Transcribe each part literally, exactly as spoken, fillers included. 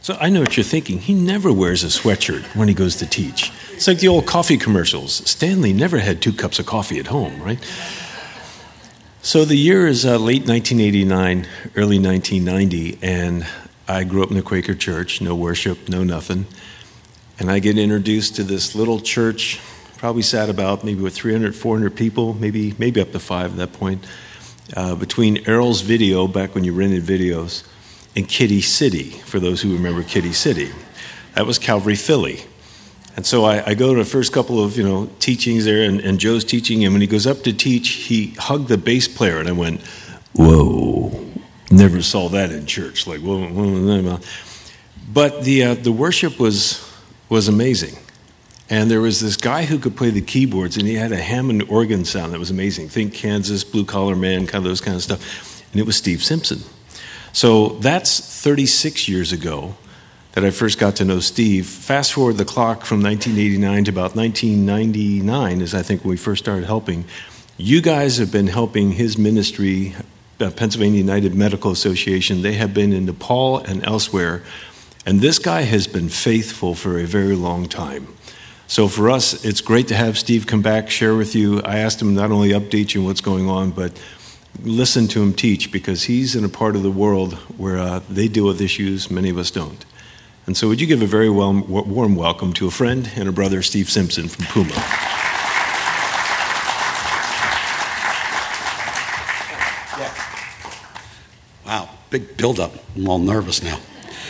So I know what you're thinking. He never wears a sweatshirt when he goes to teach. It's like the old coffee commercials. Stanley never had two cups of coffee at home, right? So the year is uh, late nineteen eighty-nine, early nineteen ninety, and I grew up in the Quaker church, no worship, no nothing. And I get introduced to this little church, probably sat about maybe with three hundred, four hundred people, maybe maybe up to five at that point, uh, between Errol's Video, back when you rented videos, and Kitty City, for those who remember Kitty City. That was Calvary, Philly. And so I, I go to the first couple of, you know, teachings there, and, and Joe's teaching, and when he goes up to teach, he hugged the bass player, and I went, whoa, never saw that in church. Like, whoa, whoa, whoa. But the uh, the worship was was amazing. And there was this guy who could play the keyboards, and he had a Hammond organ sound that was amazing. Think Kansas, Blue Collar Man, kind of those kind of stuff. And it was Steve Simpson. So that's thirty-six years ago that I first got to know Steve. Fast forward the clock from nineteen eighty-nine to about nineteen ninety-nine is I think when we first started helping. You guys have been helping his ministry, uh, Pennsylvania United Medical Association. They have been in Nepal and elsewhere. And this guy has been faithful for a very long time. So for us, it's great to have Steve come back, share with you. I asked him not only update you on what's going on, but listen to him teach, because he's in a part of the world where uh, they deal with issues many of us don't. And so would you give a very well, warm welcome to a friend and a brother, Steve Simpson from Puma. Yeah. Wow, big buildup. I'm all nervous now.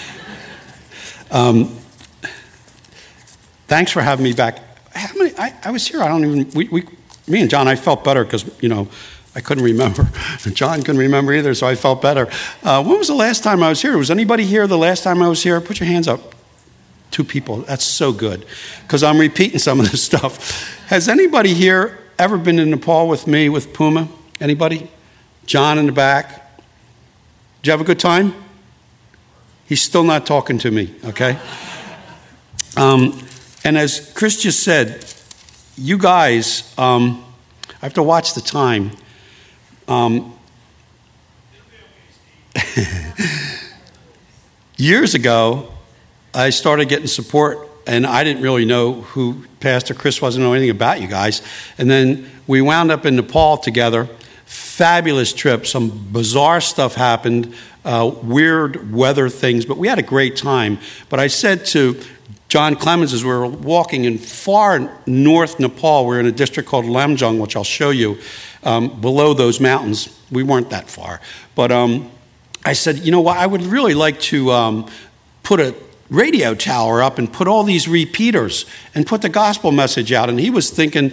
Um, thanks for having me back. How many, I, I was here, I don't even, we, we, me and John, I felt better because, you know, I couldn't remember. John couldn't remember either, so I felt better. Uh, when was the last time I was here? Was anybody here the last time I was here? Put your hands up. Two people. That's so good, because I'm repeating some of this stuff. Has anybody here ever been in Nepal with me with Puma? Anybody? John in the back. Did you have a good time? He's still not talking to me, okay? Um, and as Chris just said, you guys, um, I have to watch the time. Um, years ago, I started getting support, and I didn't really know who Pastor Chris was, I didn't know anything about you guys. And then we wound up in Nepal together. Fabulous trip. Some bizarre stuff happened, uh, weird weather things, but we had a great time. But I said to John Clemens, as we were walking in far north Nepal, we're in a district called Lamjung, which I'll show you, um, below those mountains. We weren't that far. But um, I said, you know what, I would really like to um, put a radio tower up and put all these repeaters and put the gospel message out. And he was thinking,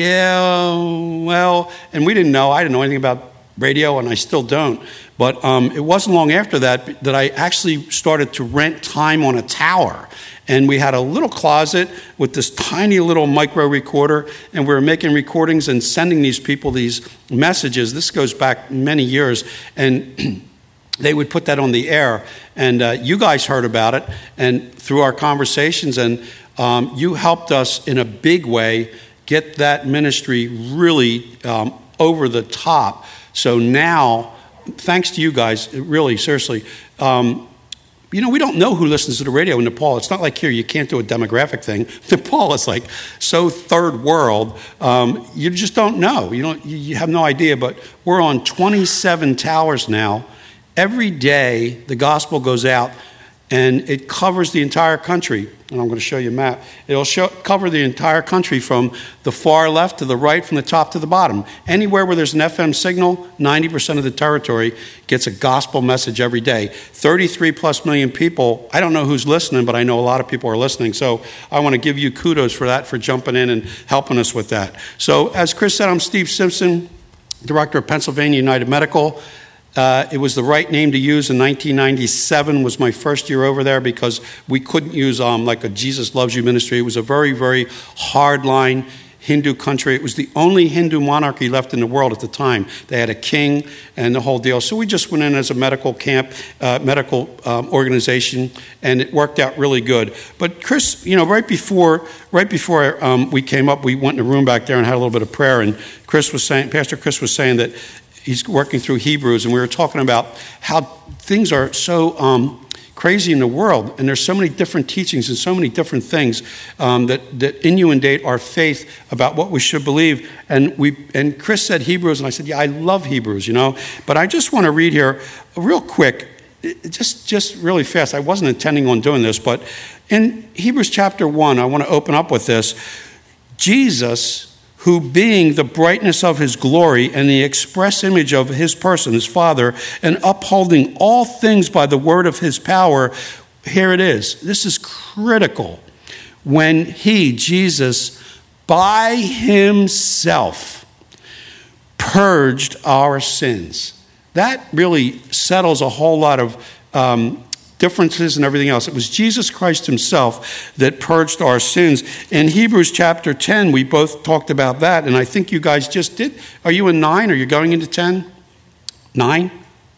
yeah, well, and we didn't know. I didn't know anything about radio, and I still don't. But um, it wasn't long after that that I actually started to rent time on a tower. And we had a little closet with this tiny little micro recorder, and we were making recordings and sending these people these messages. This goes back many years, and they would put that on the air. And uh, you guys heard about it, and through our conversations, and um, you helped us in a big way get that ministry really um, over the top. So now, thanks to you guys, really, seriously, um, you know, we don't know who listens to the radio in Nepal. It's not like here, you can't do a demographic thing. Nepal is like so third world. Um, you just don't know. You don't. You have no idea. But we're on twenty-seven towers now. Every day, the gospel goes out, and it covers the entire country. And I'm going to show you a map. It'll show, cover the entire country from the far left to the right, from the top to the bottom. Anywhere where there's an F M signal, ninety percent of the territory gets a gospel message every day. thirty-three plus million people. I don't know who's listening, but I know a lot of people are listening. So I want to give you kudos for that, for jumping in and helping us with that. So as Chris said, I'm Steve Simpson, Director of Pennsylvania United Medical. Uh, it was the right name to use in nineteen ninety-seven, was my first year over there, because we couldn't use um, like a Jesus Loves You ministry. It was a very, very hardline Hindu country. It was the only Hindu monarchy left in the world at the time. They had a king and the whole deal. So we just went in as a medical camp, uh, medical um, organization, and it worked out really good. But Chris, you know, right before right before um, we came up, we went in a room back there and had a little bit of prayer, and Chris was saying, Pastor Chris was saying that he's working through Hebrews, and we were talking about how things are so um, crazy in the world, and there's so many different teachings and so many different things um, that, that inundate our faith about what we should believe. And we and Chris said Hebrews, and I said, yeah, I love Hebrews, you know. But I just want to read here real quick, just, just really fast. I wasn't intending on doing this, but in Hebrews chapter one, I want to open up with this. Jesus, who being the brightness of his glory and the express image of his person, his Father, and upholding all things by the word of his power, here it is. This is critical. When he, Jesus, by himself purged our sins. That really settles a whole lot of um, differences and everything else. It was Jesus Christ himself that purged our sins. In Hebrews chapter ten, we both talked about that, and I think you guys just did. Are you in nine? Are you going into ten? Nine?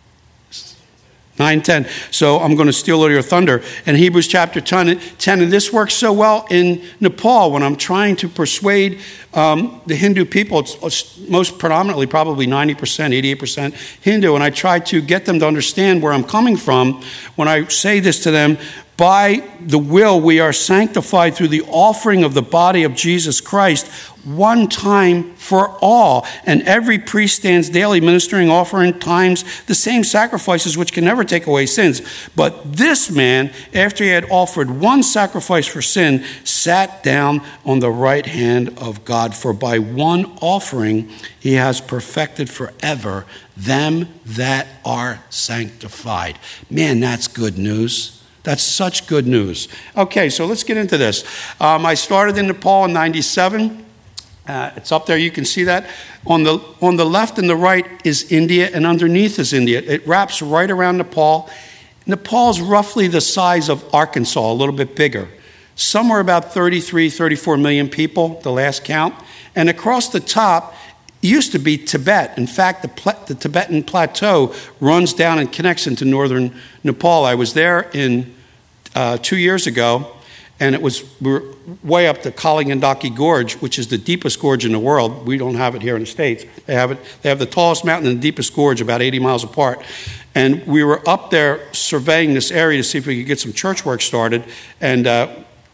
Nine, ten. So I'm going to steal all your thunder. In Hebrews chapter ten, ten, and this works so well in Nepal when I'm trying to persuade um, the Hindu people. It's, it's most predominantly probably ninety percent, eighty-eight percent Hindu, and I try to get them to understand where I'm coming from when I say this to them. By the will, we are sanctified through the offering of the body of Jesus Christ, one time for all. And every priest stands daily ministering, offering times the same sacrifices which can never take away sins. But this man, after he had offered one sacrifice for sin, sat down on the right hand of God. For by one offering he has perfected forever them that are sanctified. Man, that's good news. That's such good news. Okay, so let's get into this. Um, I started in Nepal in ninety-seven. Uh, it's up there. You can see that. On the, on the left and the right is India, and underneath is India. It wraps right around Nepal. Nepal's roughly the size of Arkansas, a little bit bigger. Somewhere about thirty-three, thirty-four million people, the last count. And across the top used to be Tibet. In fact, the, the Tibetan plateau runs down and connects into northern Nepal. I was there in uh, two years ago, and it was we were way up the Kali Gandaki Gorge, which is the deepest gorge in the world. We don't have it here in the States. They have it. They have the tallest mountain and the deepest gorge, about eighty miles apart. And we were up there surveying this area to see if we could get some church work started, and uh,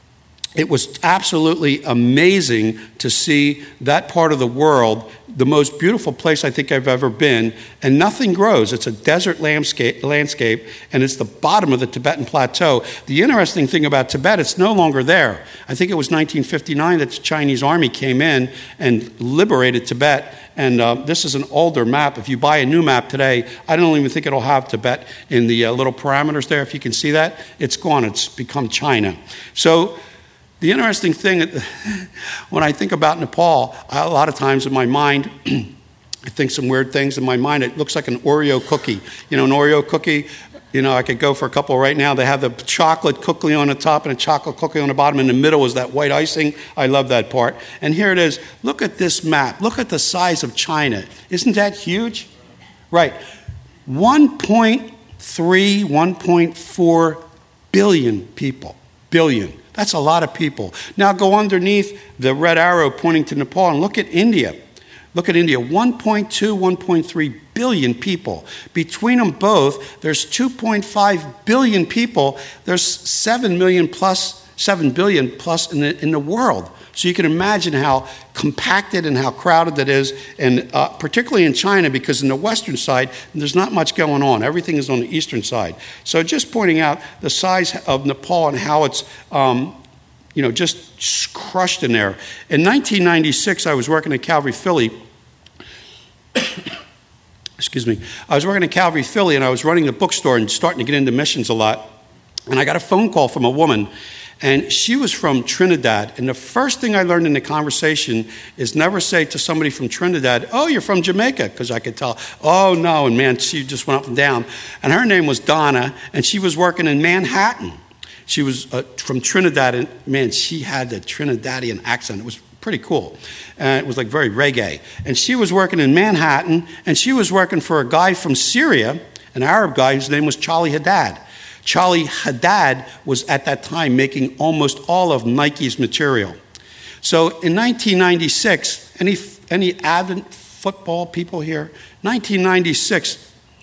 it was absolutely amazing to see that part of the world, the most beautiful place I think I've ever been, and nothing grows. It's a desert landscape, landscape, and it's the bottom of the Tibetan plateau. The interesting thing about Tibet, it's no longer there. I think it was nineteen fifty-nine that the Chinese army came in and liberated Tibet, and uh, this is an older map. If you buy a new map today, I don't even think it'll have Tibet in the uh, little parameters there. If you can see that, it's gone. It's become China. So the interesting thing, when I think about Nepal, a lot of times in my mind, I think some weird things in my mind. It looks like an Oreo cookie. You know, an Oreo cookie, you know, I could go for a couple right now. They have the chocolate cookie on the top and a chocolate cookie on the bottom. In the middle is that white icing. I love that part. And here it is. Look at this map. Look at the size of China. Isn't that huge? Right. one point three, one point four billion people. Billion. That's a lot of people. Now go underneath the red arrow pointing to Nepal and look at India. Look at India, one point two, one point three billion people. Between them both, there's two point five billion people. There's seven million plus, seven billion plus in the, in the world. So you can imagine how compacted and how crowded that is, and uh, particularly in China, because in the western side, there's not much going on. Everything is on the eastern side. So just pointing out the size of Nepal and how it's, um, you know, just crushed in there. In nineteen ninety-six, I was working at Calvary, Philly. Excuse me. I was working at Calvary, Philly, and I was running the bookstore and starting to get into missions a lot. And I got a phone call from a woman. And she was from Trinidad. And the first thing I learned in the conversation is never say to somebody from Trinidad, oh, you're from Jamaica, because I could tell, oh, no. And, man, she just went up and down. And her name was Donna, and she was working in Manhattan. She was uh, from Trinidad, and, man, she had the Trinidadian accent. It was pretty cool. And it was like very reggae. And she was working in Manhattan, and she was working for a guy from Syria, an Arab guy whose name was Charlie Haddad. Charlie Haddad was at that time making almost all of Nike's material. So in nineteen ninety-six, any any avid football people here? nineteen ninety-six,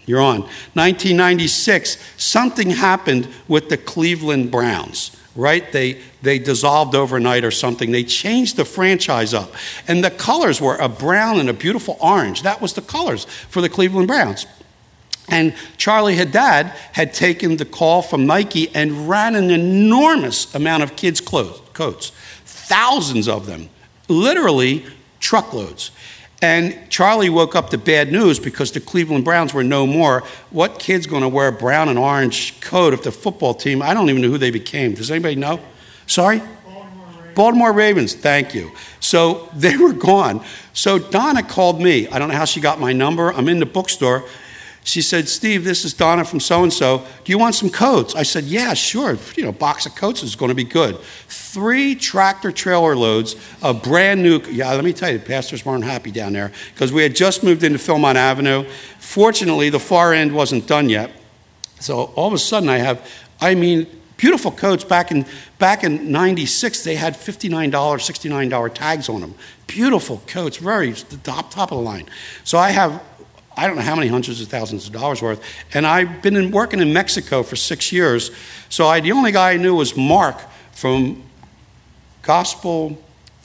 You're on. nineteen ninety-six, something happened with the Cleveland Browns, right? They they dissolved overnight or something. They changed the franchise up. And the colors were a brown and a beautiful orange. That was the colors for the Cleveland Browns. And Charlie Haddad had taken the call from Nike and ran an enormous amount of kids' clothes, coats, thousands of them, literally truckloads. And Charlie woke up to bad news because the Cleveland Browns were no more. What kid's going to wear a brown and orange coat if the football team, I don't even know who they became. Does anybody know? Sorry? Baltimore Ravens. Baltimore Ravens, thank you. So they were gone. So Donna called me. I don't know how she got my number. I'm in the bookstore. She said, Steve, this is Donna from so-and-so. Do you want some coats? I said, yeah, sure. You know, a box of coats is going to be good. Three tractor trailer loads of brand new, yeah, let me tell you, the pastors weren't happy down there because we had just moved into Philmont Avenue. Fortunately, the far end wasn't done yet. So all of a sudden I have, I mean, beautiful coats. Back in back in ninety-six, they had fifty-nine dollars, sixty-nine dollars tags on them. Beautiful coats, very the top, top of the line. So I have, I don't know how many hundreds of thousands of dollars worth. And I've been in, working in Mexico for six years. So I, the only guy I knew was Mark from Gospel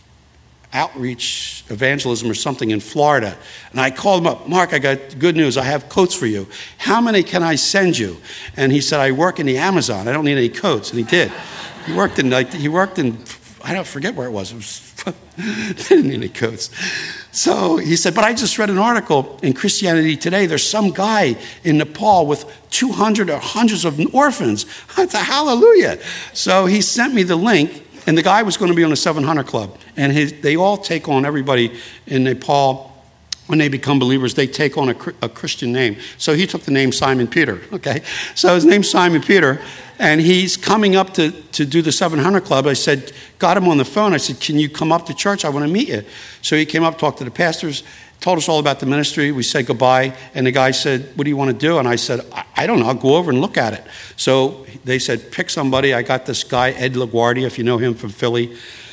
Outreach Evangelism or something in Florida. And I called him up. Mark, I got good news. I have coats for you. How many can I send you? And he said, I work in the Amazon. I don't need any coats. And he did. He worked in, like, he worked in, I don't forget where it was. It was they didn't need any coats. So he said, but I just read an article in Christianity Today. There's some guy in Nepal with two hundred or hundreds of orphans. I said, hallelujah. So he sent me the link, and the guy was going to be on the seven hundred Club. And his, they all take on, everybody in Nepal, when they become believers, they take on a, a Christian name. So he took the name Simon Peter, okay? So his name's Simon Peter, and he's coming up to, to do the seven hundred Club. I said, got him on the phone. I said, can you come up to church? I want to meet you. So he came up, talked to the pastors, told us all about the ministry. We said goodbye, and the guy said, what do you want to do? And I said, I, I don't know. I'll go over and look at it. So they said, pick somebody. I got this guy, Ed LaGuardia, if you know him from Philly.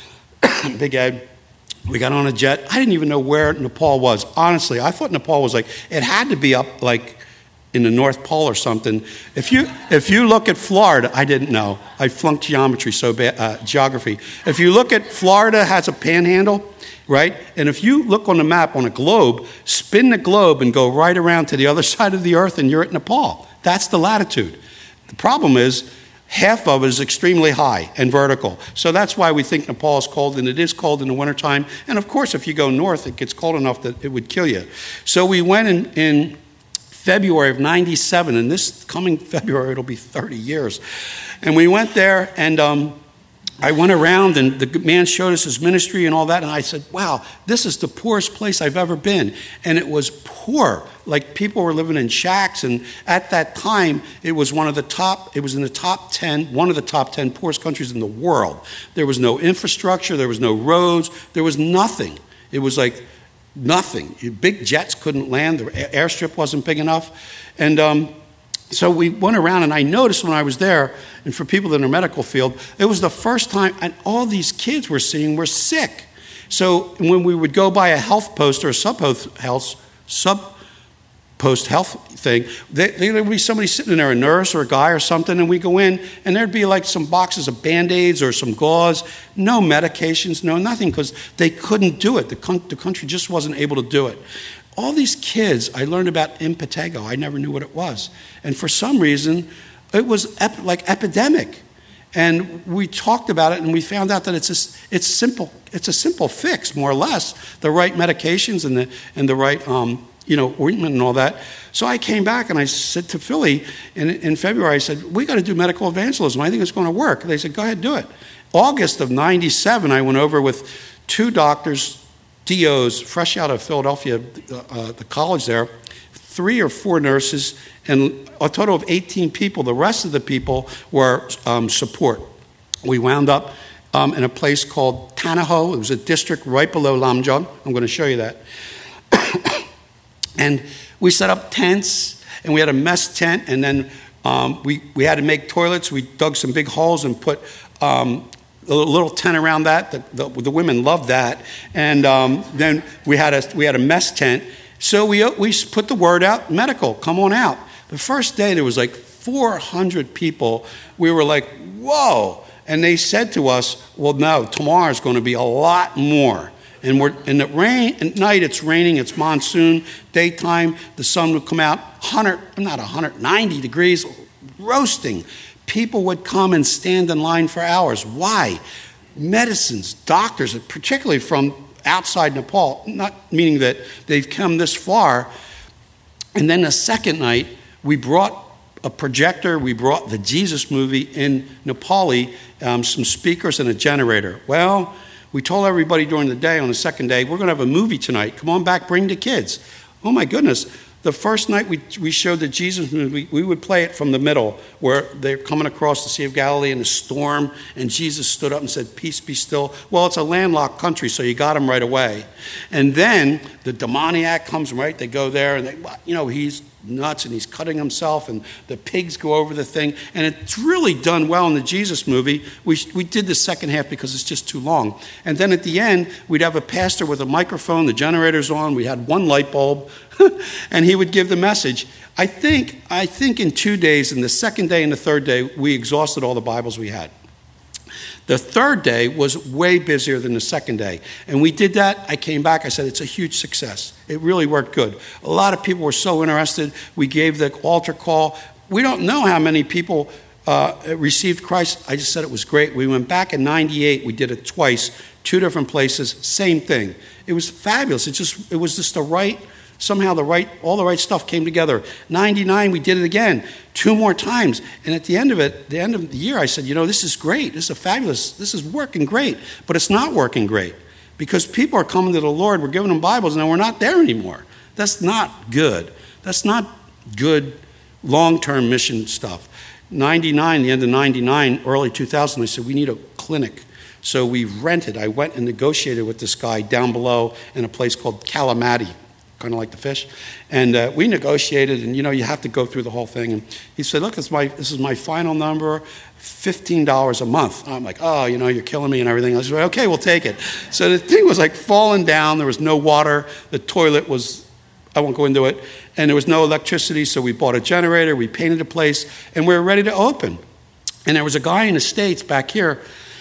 Big Ed. We got on a jet. I didn't even know where Nepal was. Honestly, I thought Nepal was like, it had to be up like in the North Pole or something. If you if you look at Florida, I didn't know. I flunked geometry so bad, uh, geography. If you look at Florida has a panhandle, right? And if you look on the map on a globe, spin the globe and go right around to the other side of the earth and you're at Nepal. That's the latitude. The problem is, half of it is extremely high and vertical. So that's why we think Nepal is cold, and it is cold in the wintertime. And of course, if you go north, it gets cold enough that it would kill you. So we went in, in February of ninety-seven, and this coming February, it'll be thirty years. And we went there, and um, I went around, and the man showed us his ministry and all that, and I said, wow, this is the poorest place I've ever been. And it was poor. Like, people were living in shacks, and at that time, it was one of the top, it was in the top ten, one of the top ten poorest countries in the world. There was no infrastructure, there was no roads, there was nothing. It was like nothing. Big jets couldn't land, the airstrip wasn't big enough. And um, so we went around, and I noticed when I was there, and for people in the medical field, it was the first time, and all these kids we're seeing were sick. So when we would go by a health post or a sub health, sub post health thing, there would be somebody sitting in there, a nurse or a guy or something, and we go in, and there'd be like some boxes of Band-Aids or some gauze, no medications, no nothing, because they couldn't do it. The, con- the country just wasn't able to do it. All these kids, I learned about impetigo. I never knew what it was. And for some reason, it was ep- like epidemic. And we talked about it, and we found out that it's a, it's simple. It's a simple fix, more or less. The right medications and the and the right um, you know ointment and all that. So I came back and I said to Philly in, in February, I said, we got to do medical evangelism. I think it's going to work. They said, go ahead, do it. August of ninety-seven, I went over with two doctors, D Os, fresh out of Philadelphia, uh, the college there, three or four nurses, and a total of eighteen people. The rest of the people were um, support. We wound up um, in a place called Tanaho. It was a district right below Lamjung. I'm going to show you that. And we set up tents, and we had a mess tent, and then um, we, we had to make toilets. We dug some big holes and put um, a little tent around that. The, the, the women loved that. And um, then we had a we had a mess tent. So we, we put the word out, medical, come on out. The first day there was like four hundred people. We were like, whoa. And they said to us, well, no, tomorrow's going to be a lot more. And we're in the rain at night. It's raining. It's monsoon. Daytime, the sun would come out. one hundred, not one hundred ninety degrees, roasting. People would come and stand in line for hours. Why? Medicines, doctors, particularly from outside Nepal. Not meaning that they've come this far. And then the second night, we brought a projector. We brought the Jesus movie in Nepali, um, some speakers and a generator. Well, we told everybody during the day, on the second day, we're going to have a movie tonight. Come on back, bring the kids. Oh my goodness. The first night we we showed the Jesus movie, we would play it from the middle where they're coming across the Sea of Galilee in a storm, and Jesus stood up and said, peace be still. Well, it's a landlocked country, so you got him right away. And then the demoniac comes, right? They go there, and they, you know, he's nuts, and he's cutting himself, and the pigs go over the thing. And it's really done well in the Jesus movie. We we did the second half because it's just too long. And then at the end, we'd have a pastor with a microphone, the generator's on, we had one light bulb, and he would give the message. I think, I think in two days, in the second day and the third day, we exhausted all the Bibles we had. The third day was way busier than the second day. And we did that. I came back. I said, it's a huge success. It really worked good. A lot of people were so interested. We gave the altar call. We don't know how many people uh, received Christ. I just said it was great. We went back in ninety-eight. We did it twice, two different places, same thing. It was fabulous. It just, it was just the right, somehow the right, all the right stuff came together. ninety-nine, we did it again, two more times. And at the end of it, the end of the year, I said, you know, this is great. This is a fabulous, this is working great. But it's not working great because people are coming to the Lord. We're giving them Bibles, and we're not there anymore. That's not good. That's not good long-term mission stuff. ninety-nine, the end of ninety-nine, early two thousand, I said, we need a clinic. So we rented. I went and negotiated with this guy down below in a place called Kalamati, kind of like the fish. And uh, we negotiated, and, you know, you have to go through the whole thing. And he said, look, it's my, this is my final number, fifteen dollars a month. I'm like, oh, you know, you're killing me and everything. I was like, okay, we'll take it. So the thing was like falling down. There was no water. The toilet was, I won't go into it. And there was no electricity, so we bought a generator. We painted the place, and we were ready to open. And there was a guy in the States back here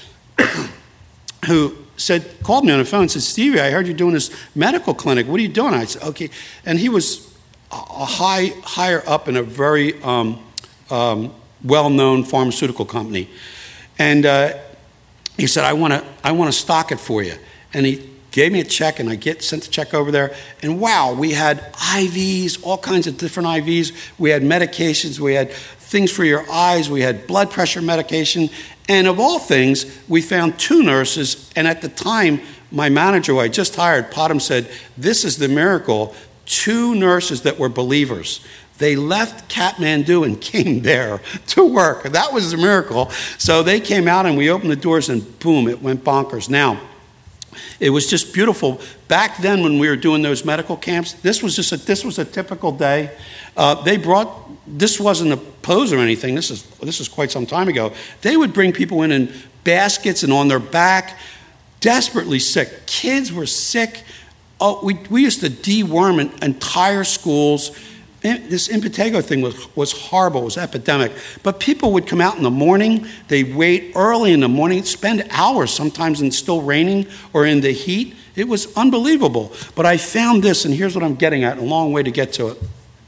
who said, called me on the phone and said, Stevie, I heard you're doing this medical clinic. What are you doing? I said, okay. And he was a high, higher up in a very um, um, well-known pharmaceutical company. And uh, he said, I want to I want to stock it for you. And he gave me a check, and I get sent the check over there. And wow, we had I Vs, all kinds of different I Vs. We had medications. We had things for your eyes. We had blood pressure medication. And of all things, we found two nurses. And at the time, my manager, who I just hired, Potom, said, this is the miracle. Two nurses that were believers. They left Kathmandu and came there to work. That was the miracle. So they came out, and we opened the doors, and boom, it went bonkers. Now, it was just beautiful. Back then, when we were doing those medical camps, this was just a, this was a typical day. Uh, they brought, this wasn't a pose or anything. This is this is quite some time ago. They would bring people in in baskets and on their back, desperately sick. Kids were sick. Oh, we we used to deworm entire schools. This impetigo thing was, was horrible. It was epidemic. But people would come out in the morning. They'd wait early in the morning, spend hours sometimes in still raining or in the heat. It was unbelievable. But I found this, and here's what I'm getting at, a long way to get to it.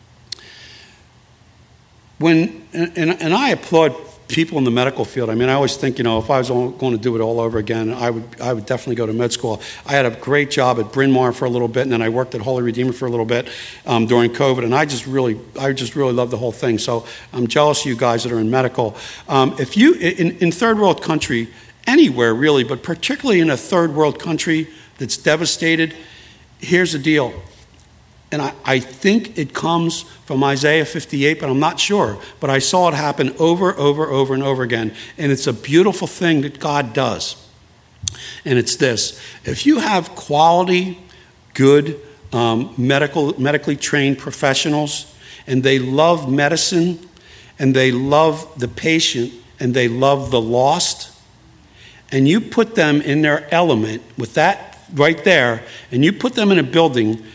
When and, and I applaud people in the medical field. I mean, I always think, you know, if I was going to do it all over again, I would I would definitely go to med school. I had a great job at Bryn Mawr for a little bit, and then I worked at Holy Redeemer for a little bit um, during COVID, and I just really I just really love the whole thing. So I'm jealous of you guys that are in medical. Um, if you in, in third world country, anywhere really, but particularly in a third world country that's devastated, here's the deal. And I, I think it comes from Isaiah fifty-eight, but I'm not sure. But I saw it happen over, over, over, and over again. And it's a beautiful thing that God does. And it's this. If you have quality, good, um, medical, medically trained professionals, and they love medicine, and they love the patient, and they love the lost, and you put them in their element with that right there, and you put them in a building,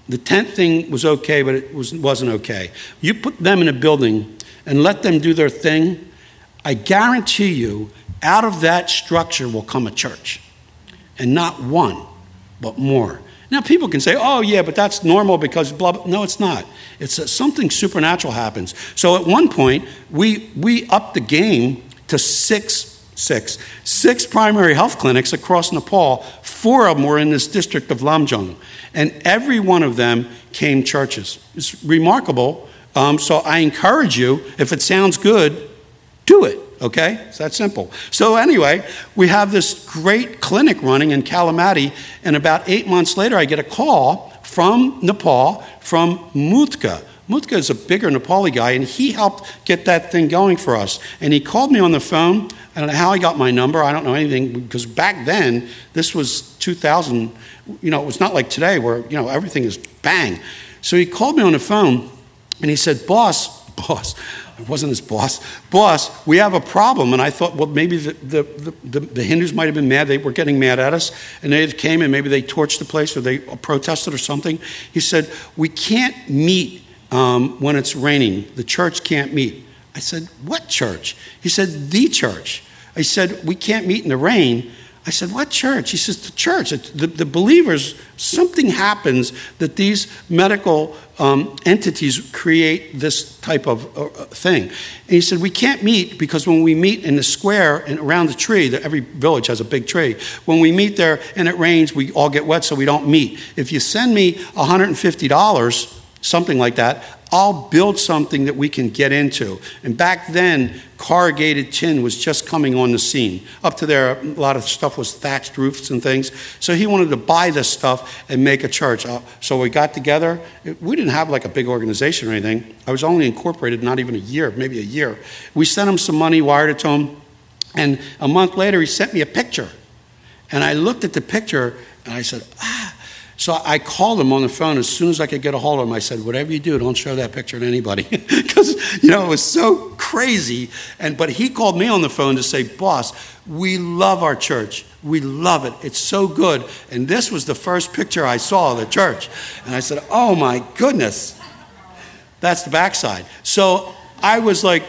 The tent thing was okay, but it was, wasn't okay. You put them in a building and let them do their thing, I guarantee you, out of that structure will come a church. And not one, but more. Now, people can say, oh, yeah, but that's normal because blah, blah. No, it's not. It's uh, something supernatural happens. So at one point, we we upped the game to six, six, six primary health clinics across Nepal. Four of them were in this district of Lamjung. And every one of them came churches. It's remarkable. Um, so I encourage you, if it sounds good, do it. Okay? It's that simple. So anyway, we have this great clinic running in Kalimati, and about eight months later, I get a call from Nepal, from Mutka. Mutka is a bigger Nepali guy, and he helped get that thing going for us. And he called me on the phone. I don't know how he got my number. I don't know anything, because back then, this was two thousand. You know, it was not like today where, you know, everything is bang. So he called me on the phone, and he said, boss, boss, it wasn't his boss, boss, we have a problem. And I thought, well, maybe the, the, the, the Hindus might have been mad. They were getting mad at us, and they came and maybe they torched the place or they protested or something. He said, we can't meet um, when it's raining. The church can't meet. I said, what church? He said, the church. I said, we can't meet in the rain. I said, what church? He says, the church. The, the believers, something happens that these medical um, entities create this type of uh, thing. And he said, we can't meet because when we meet in the square and around the tree, that every village has a big tree, when we meet there and it rains, we all get wet, so we don't meet. If you send me one hundred fifty dollars, something like that, I'll build something that we can get into. And back then, corrugated tin was just coming on the scene. Up to there, a lot of stuff was thatched roofs and things. So he wanted to buy this stuff and make a church. Uh, so we got together. We didn't have like a big organization or anything. I was only incorporated not even a year, maybe a year. We sent him some money, wired it to him. And a month later, he sent me a picture. And I looked at the picture and I said, ah. So I called him on the phone as soon as I could get a hold of him. I said, whatever you do, don't show that picture to anybody. Because, you know, it was so crazy. And But he called me on the phone to say, boss, we love our church. We love it. It's so good. And this was the first picture I saw of the church. And I said, oh, my goodness. That's the backside. So I was like,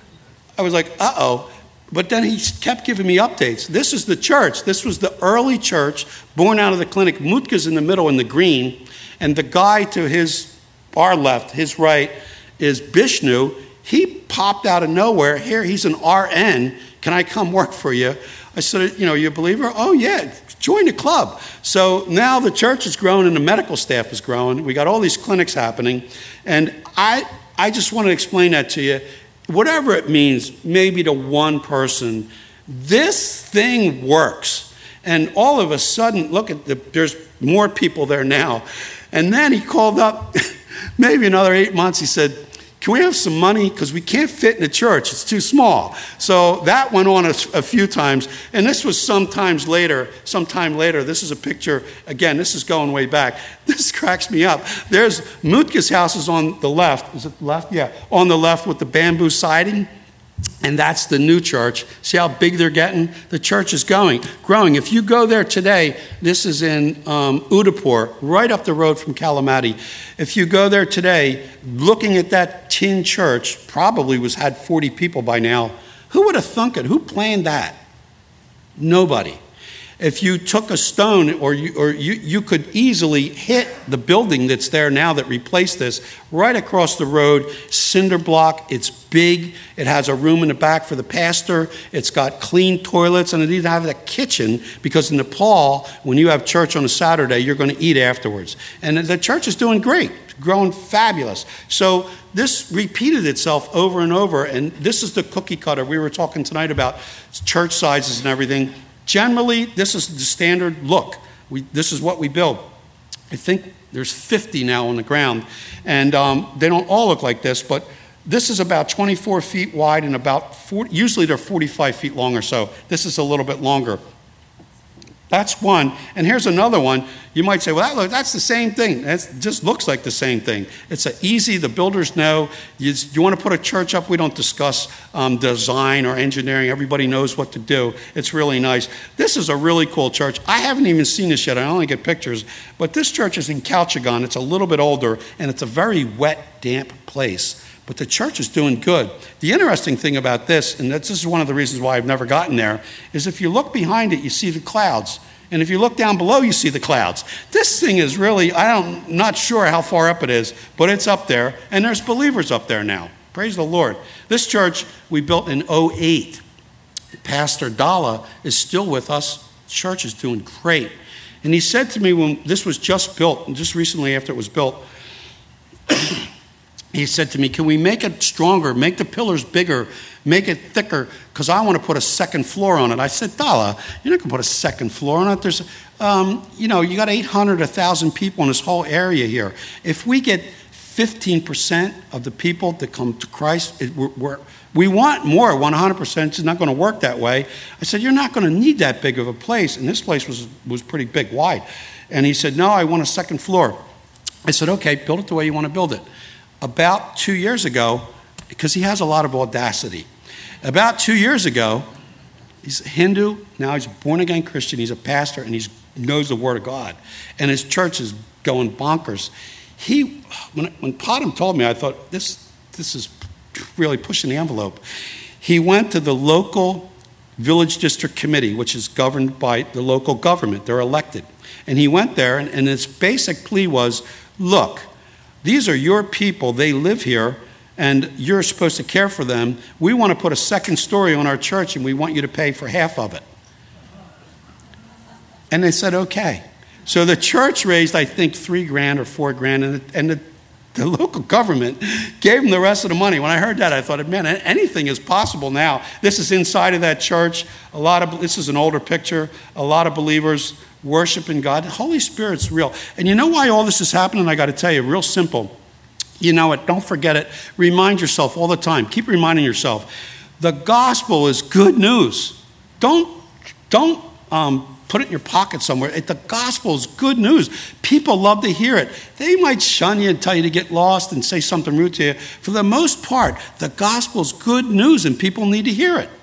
I was like, uh-oh. But then he kept giving me updates. This is the church. This was the early church born out of the clinic. Mutka's in the middle in the green. And the guy to his, our left, his right, is Bishnu. He popped out of nowhere. Here, he's an R N. Can I come work for you? I said, you know, you a believer? Oh, yeah, join the club. So now the church is growing and the medical staff is growing. We got all these clinics happening. And I, I just want to explain that to you. Whatever it means, maybe to one person, this thing works. And all of a sudden, look at the, there's more people there now. And then he called up, maybe another eight months, he said, can we have some money? Because we can't fit in the church. It's too small. So that went on a, a few times. And this was sometimes later, sometime later. This is a picture. Again, this is going way back. This cracks me up. There's Mutka's house is on the left. Is it left? Yeah. On the left with the bamboo siding. And that's the new church. See how big they're getting? The church is going, growing. If you go there today, this is in um, Udaipur, right up the road from Kalimati. If you go there today, looking at that tin church, probably was had forty people by now. Who would have thunk it? Who planned that? Nobody. If you took a stone, or you, or you, you could easily hit the building that's there now that replaced this, right across the road, cinder block. It's big. It has a room in the back for the pastor. It's got clean toilets, and it even has a kitchen, because in Nepal, when you have church on a Saturday, you're going to eat afterwards. And the church is doing great, growing fabulous. So this repeated itself over and over, and this is the cookie cutter. We were talking tonight about church sizes and everything. Generally, this is the standard look. We, this is what we build. I think there's fifty now on the ground, and um, they don't all look like this, but this is about twenty-four feet wide and about forty, usually they're forty-five feet long or so. This is a little bit longer. That's one. And here's another one. You might say, well, that look, that's the same thing. That just looks like the same thing. It's a easy, the builders know. You, you want to put a church up, we don't discuss um, design or engineering. Everybody knows what to do. It's really nice. This is a really cool church. I haven't even seen this yet. I only get pictures. But this church is in Calchagan. It's a little bit older, and it's a very wet, damp place. But the church is doing good. The interesting thing about this, and this is one of the reasons why I've never gotten there, is if you look behind it, you see the clouds. And if you look down below, you see the clouds. This thing is really, I don't, I'm not sure how far up it is, but it's up there. And there's believers up there now. Praise the Lord. This church we built in oh eight. Pastor Dalla is still with us. Church is doing great. And he said to me when this was just built, and just recently after it was built, he said to me, can we make it stronger, make the pillars bigger, make it thicker, because I want to put a second floor on it. I said, Dalla, you're not going to put a second floor on it. There's, um, you know, you got eight hundred, one thousand people in this whole area here. If we get fifteen percent of the people that come to Christ, it, we're, we're, we want more, one hundred percent. It's not going to work that way. I said, you're not going to need that big of a place. And this place was, was pretty big, wide. And he said, no, I want a second floor. I said, okay, build it the way you want to build it. About two years ago, because he has a lot of audacity, about two years ago, he's a Hindu, now he's a born-again Christian, he's a pastor, and he knows the Word of God. And his church is going bonkers. He, when, when Potom told me, I thought, this, this is really pushing the envelope. He went to the local village district committee, which is governed by the local government. They're elected. And he went there, and, and his basic plea was, look, these are your people. They live here, and you're supposed to care for them. We want to put a second story on our church, and we want you to pay for half of it. And they said, okay. So the church raised, I think, three grand or four grand, and the, and the, the local government gave them the rest of the money. When I heard that, I thought, man, anything is possible now. This is inside of that church. A lot of this is an older picture. A lot of believers worshiping God. The Holy Spirit's real. And you know why all this is happening? I got to tell you, real simple. You know it. Don't forget it. Remind yourself all the time. Keep reminding yourself. The gospel is good news. Don't, don't um, put it in your pocket somewhere. It, the gospel is good news. People love to hear it. They might shun you and tell you to get lost and say something rude to you. For the most part, the gospel is good news, and people need to hear it.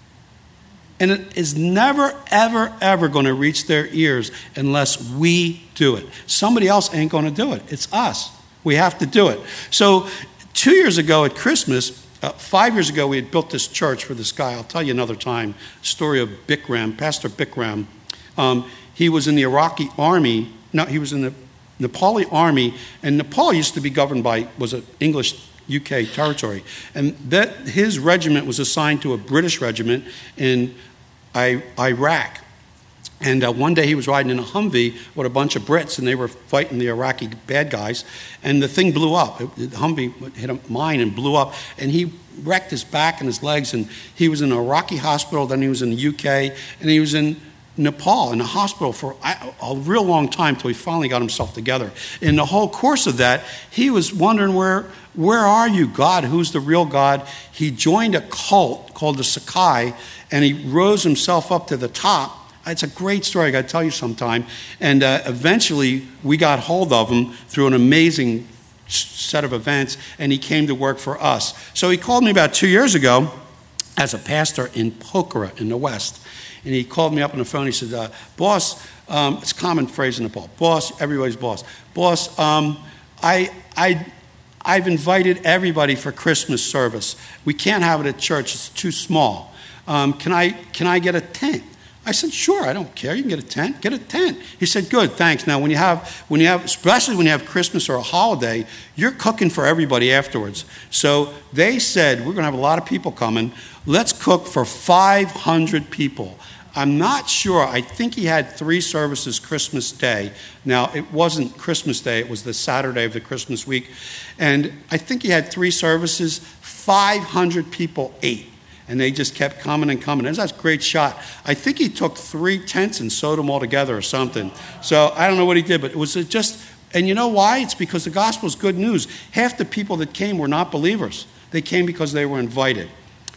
And it is never, ever, ever going to reach their ears unless we do it. Somebody else ain't going to do it. It's us. We have to do it. So two years ago at Christmas, uh, five years ago, we had built this church for this guy. I'll tell you another time. Story of Bikram, Pastor Bikram. Um, he was in the Iraqi army. No, he was in the Nepali army. And Nepal used to be governed by, was an English U K territory. And that his regiment was assigned to a British regiment in I, Iraq. And uh, one day he was riding in a Humvee with a bunch of Brits, and they were fighting the Iraqi bad guys, and the thing blew up. It, the Humvee hit a mine and blew up, and he wrecked his back and his legs, and he was in an Iraqi hospital, then he was in the U K, and he was in Nepal in a hospital for a, a real long time till he finally got himself together. In the whole course of that, he was wondering, where, where are you, God? Who's the real God? He joined a cult called the Sakai, and he rose himself up to the top. It's a great story. I got to tell you sometime. And uh, eventually, we got hold of him through an amazing set of events, and he came to work for us. So he called me about two years ago as a pastor in Pokhara in the West. And he called me up on the phone. He said, uh, boss, um, it's a common phrase in Nepal. Boss, everybody's boss. Boss, um, I, I, I've invited everybody for Christmas service. We can't have it at church. It's too small. Um, can I, can I get a tent? I said, sure, I don't care. You can get a tent. Get a tent. He said, good, thanks. Now, when you have, when you have, especially when you have Christmas or a holiday, you're cooking for everybody afterwards. So they said, we're going to have a lot of people coming. Let's cook for five hundred people. I'm not sure. I think he had three services Christmas Day. Now, it wasn't Christmas Day. It was the Saturday of the Christmas week. And I think he had three services. five hundred people ate. And they just kept coming and coming. That's a great shot. I think he took three tents and sewed them all together or something. So I don't know what he did, but it was just, and you know why? It's because the gospel is good news. Half the people that came were not believers. They came because they were invited.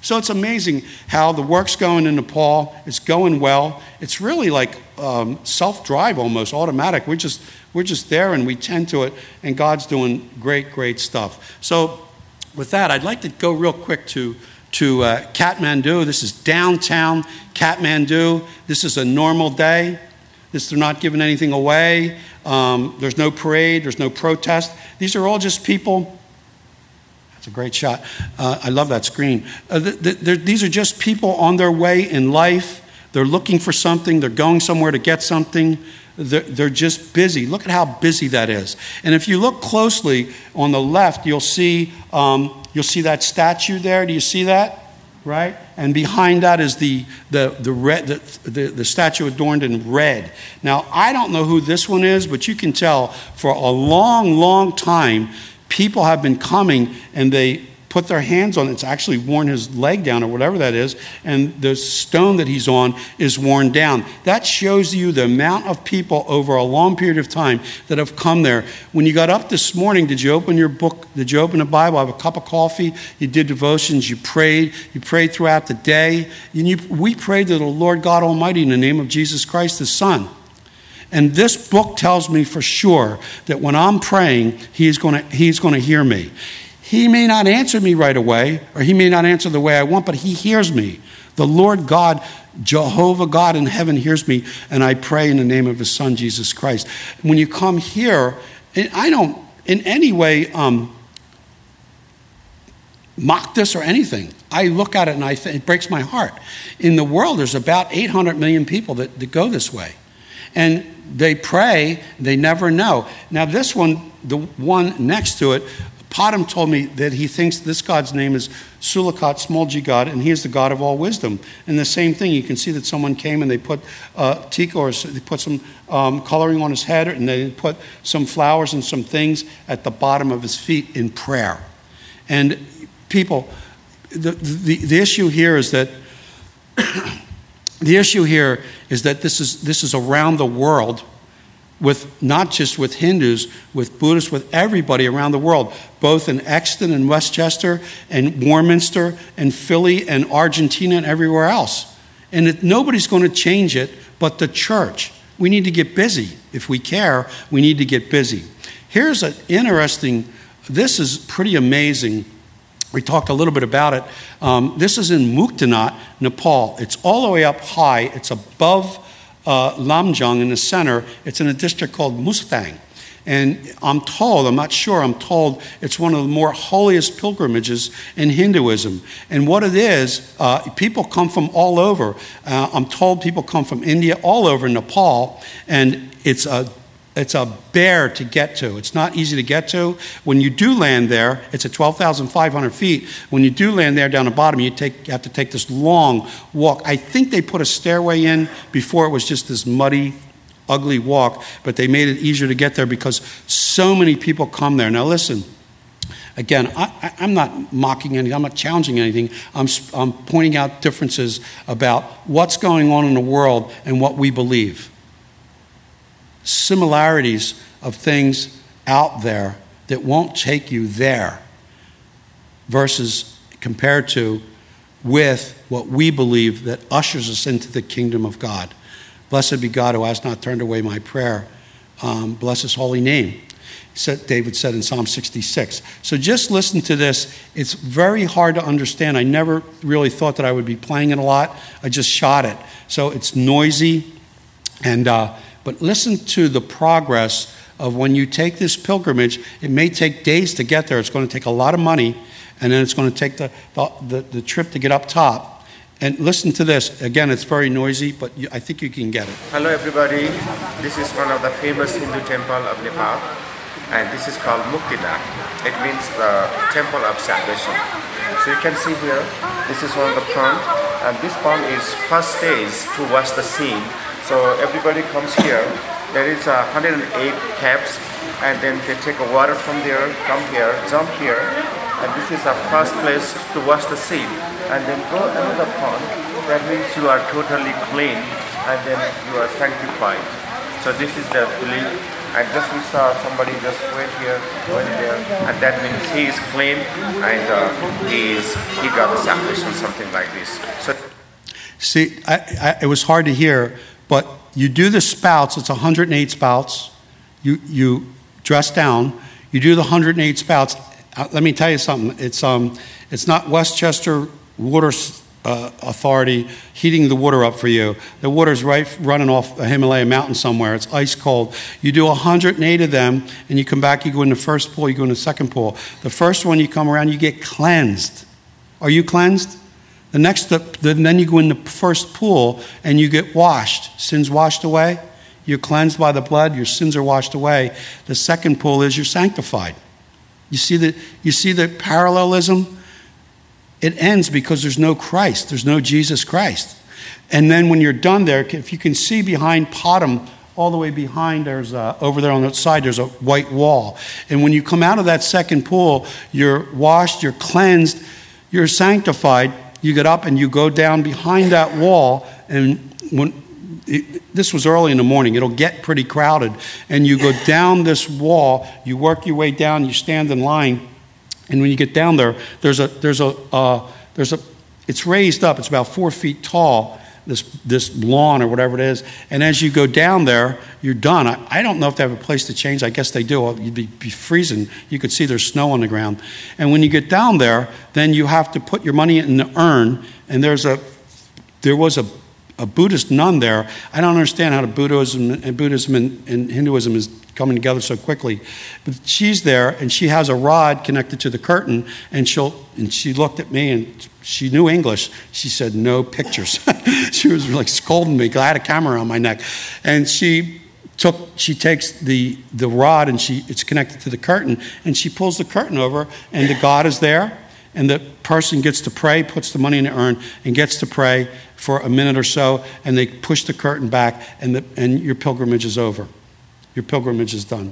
So it's amazing how the work's going in Nepal. It's going well. It's really like um, self-drive almost, automatic. We're just, we're just there and we tend to it, and God's doing great, great stuff. So with that, I'd like to go real quick to, to uh, Kathmandu. This is downtown Kathmandu. This is a normal day. This, they're not giving anything away. Um, there's no parade. There's no protest. These are all just people. That's a great shot. Uh, I love that screen. Uh, th- th- these are just people on their way in life. They're looking for something. They're going somewhere to get something. They're, they're just busy. Look at how busy that is. And if you look closely on the left, you'll see um, you'll see that statue there. Do you see that? Right? And behind that is the the the red the, the, the statue adorned in red. Now, I don't know who this one is, but you can tell for a long, long time, people have been coming and they put their hands on it. It's actually worn his leg down or whatever that is, and the stone that he's on is worn down. That shows you the amount of people over a long period of time that have come there. When you got up this morning, did you open your book? Did you open the Bible, have a cup of coffee? You did devotions, you prayed, you prayed throughout the day. And you, we prayed to the Lord God Almighty in the name of Jesus Christ, His Son. And this book tells me for sure that when I'm praying, He's going to He's going to hear me. He may not answer me right away, or He may not answer the way I want, but He hears me. The Lord God, Jehovah God in heaven hears me, and I pray in the name of His Son, Jesus Christ. When you come here, I don't in any way um, mock this or anything. I look at it and I th- it breaks my heart. In the world, there's about eight hundred million people that, that go this way. And they pray, they never know. Now this one, the one next to it, Padam told me that he thinks this God's name is Sulakat, small g God, and He is the God of all wisdom. And the same thing, you can see that someone came and they put uh, tika, or they put some um, coloring on his head, and they put some flowers and some things at the bottom of his feet in prayer. And people, the, the, the issue here is that the issue here is that this is this is around the world, with not just with Hindus, with Buddhists, with everybody around the world, both in Exton and Westchester and Warminster and Philly and Argentina and everywhere else. And it, nobody's going to change it but the church. We need to get busy. If we care, we need to get busy. Here's an interesting, this is pretty amazing. We talked a little bit about it. Um, this is in Muktanat, Nepal. It's all the way up high. It's above uh, Lamjung in the center. It's in a district called Mustang. And I'm told, I'm not sure, I'm told it's one of the more holiest pilgrimages in Hinduism. And what it is, uh, people come from all over. Uh, I'm told people come from India, all over Nepal. And it's a It's a bear to get to. It's not easy to get to. When you do land there, it's at twelve thousand five hundred feet. When you do land there down the bottom, you, take, you have to take this long walk. I think they put a stairway in before it was just this muddy, ugly walk, but they made it easier to get there because so many people come there. Now listen, again, I, I'm not mocking anything. I'm not challenging anything. I'm, I'm pointing out differences about what's going on in the world and what we believe. Similarities of things out there that won't take you there versus compared to with what we believe that ushers us into the kingdom of God. Blessed be God who has not turned away my prayer. Um, bless His holy name, said, David said in Psalm sixty-six. So just listen to this. It's very hard to understand. I never really thought that I would be playing it a lot. I just shot it. So it's noisy. and uh, But listen to the progress of when you take this pilgrimage. It may take days to get there. It's going to take a lot of money. And then it's going to take the, the, the trip to get up top. And listen to this. Again, it's very noisy, but you, I think you can get it. Hello everybody. This is one of the famous Hindu temple of Nepal. And this is called Muktinat. It means the temple of salvation. So you can see here, this is one of the pond. And this pond is first stage to wash the sea. So everybody comes here. There is uh, one hundred eight taps. And then they take a water from there, come here, jump here. And this is the first place to wash the sea. And then go another pond. That means you are totally clean. And then you are sanctified. So this is the feeling. And just we saw somebody just went here, went there, and that means he is clean and uh, he is he got the salvation, something like this. So, see, I, I, it was hard to hear, but you do the spouts. It's one hundred eight spouts. You you dress down. You do the one hundred eight spouts. Uh, let me tell you something. It's um it's not Westchester Water uh, Authority heating the water up for you. The water's right running off a Himalaya mountain somewhere. It's ice cold. You do one hundred eight of them, and you come back. You go in the first pool. You go in the second pool. The first one you come around, you get cleansed. Are you cleansed? The next, the, then you go in the first pool and you get washed. Sins washed away. You're cleansed by the blood. Your sins are washed away. The second pool is you're sanctified. You see the, you see the parallelism? It ends because there's no Christ. There's no Jesus Christ. And then when you're done there, if you can see behind Potom, all the way behind, there's a, over there on the side, there's a white wall. And when you come out of that second pool, you're washed, you're cleansed, you're sanctified. You get up and you go down behind that wall, and when it, this was early in the morning, it'll get pretty crowded, and you go down this wall, you work your way down, you stand in line, and when you get down there, there's a there's a uh, there's a it's raised up, it's about four feet tall, this this lawn or whatever it is, and as you go down there, you're done. I, I don't know if they have a place to change. I guess they do. You'd be, be freezing. You could see there's snow on the ground. And when you get down there, then you have to put your money in the urn. And there's a there was a, a Buddhist nun there. I don't understand how the Buddhism and Buddhism and, and Hinduism is coming together so quickly. But she's there, and she has a rod connected to the curtain, and she'll and she looked at me, and she knew English. She said, "No pictures." She was like scolding me. I had a camera on my neck, and she took she takes the the rod, and she it's connected to the curtain, and she pulls the curtain over, and the God is there, and the person gets to pray, puts the money in the urn, and gets to pray for a minute or so, and they push the curtain back, and the, and your pilgrimage is over. Your pilgrimage is done.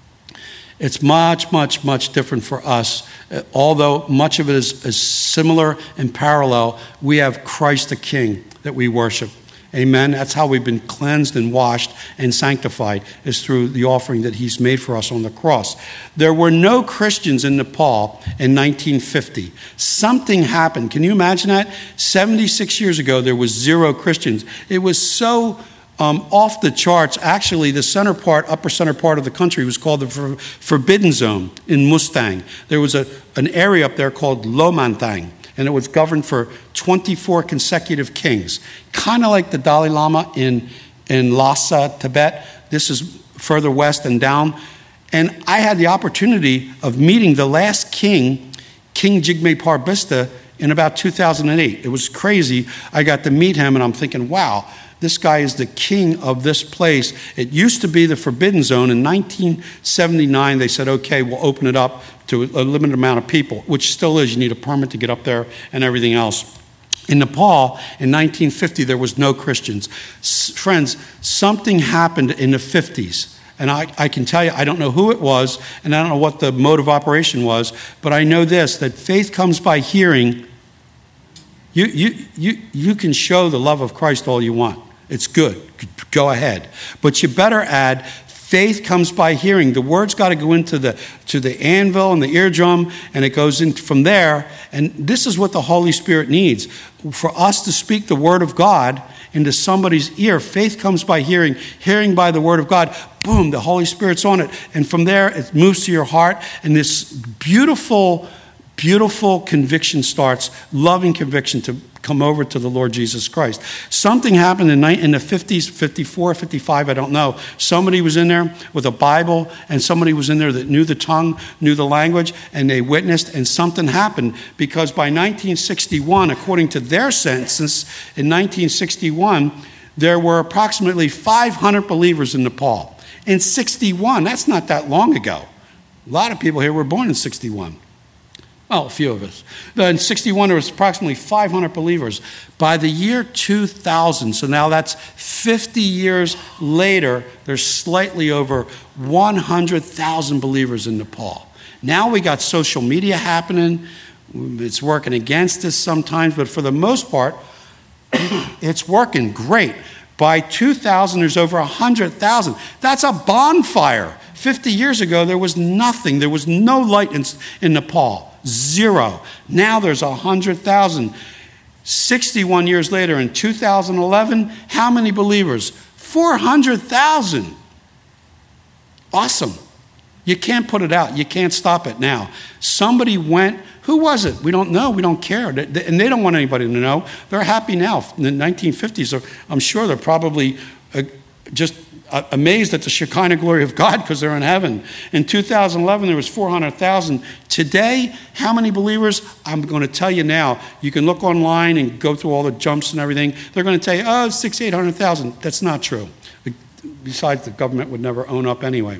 It's much, much, much different for us. Uh, although much of it is, is similar and parallel, we have Christ the King that we worship. Amen. That's how we've been cleansed and washed and sanctified, is through the offering that he's made for us on the cross. There were no Christians in Nepal in nineteen fifty. Something happened. Can you imagine that? seventy-six years ago, there was zero Christians. It was so Um, off the charts. Actually, the center part, upper center part of the country was called the for, Forbidden Zone in Mustang. There was a, an area up there called Lomantang, and it was governed for twenty-four consecutive kings. Kind of like the Dalai Lama in, in Lhasa, Tibet. This is further west and down. And I had the opportunity of meeting the last king, King Jigme Parbista, in about two thousand eight. It was crazy. I got to meet him, and I'm thinking, wow, this guy is the king of this place. It used to be the Forbidden Zone. In nineteen seventy-nine, they said, okay, we'll open it up to a limited amount of people, which still is. You need a permit to get up there and everything else. In Nepal, in nineteen fifty, there was no Christians. S- friends, something happened in the fifties. And I, I can tell you, I don't know who it was, and I don't know what the mode of operation was, but I know this, that faith comes by hearing. You, you, you, you can show the love of Christ all you want. It's good. Go ahead. But you better add, faith comes by hearing. The word's got to go into the to the anvil and the eardrum, and it goes in from there. And this is what the Holy Spirit needs. For us to speak the word of God into somebody's ear, faith comes by hearing, hearing by the word of God. Boom, the Holy Spirit's on it. And from there, it moves to your heart, and this beautiful, beautiful conviction starts, loving conviction to come over to the Lord Jesus Christ. Something happened in, in the fifties, fifty-four, fifty-five, I don't know. Somebody was in there with a Bible, and somebody was in there that knew the tongue, knew the language, and they witnessed, and something happened. Because by nineteen sixty-one, according to their census, in nineteen sixty-one, there were approximately five hundred believers in Nepal. In sixty-one, that's not that long ago. A lot of people here were born in sixty-one. Well, a few of us. In sixty-one, there was approximately five hundred believers. By the year two thousand, so now that's fifty years later, there's slightly over one hundred thousand believers in Nepal. Now we got social media happening. It's working against us sometimes, but for the most part, it's working great. By two thousand, there's over one hundred thousand. That's a bonfire. fifty years ago, there was nothing. There was no light in, in Nepal. Zero. Now there's one hundred thousand. sixty-one years later, in two thousand eleven, how many believers? four hundred thousand. Awesome. You can't put it out. You can't stop it now. Somebody went, who was it? We don't know. We don't care. And they don't want anybody to know. They're happy now. In the nineteen fifties, I'm sure they're probably uh, just uh, amazed at the Shekinah glory of God because they're in heaven. In two thousand eleven, there was four hundred thousand. Today, how many believers? I'm going to tell you now. You can look online and go through all the jumps and everything. They're going to tell you, oh, six, eight hundred thousand. That's not true. Besides, the government would never own up anyway.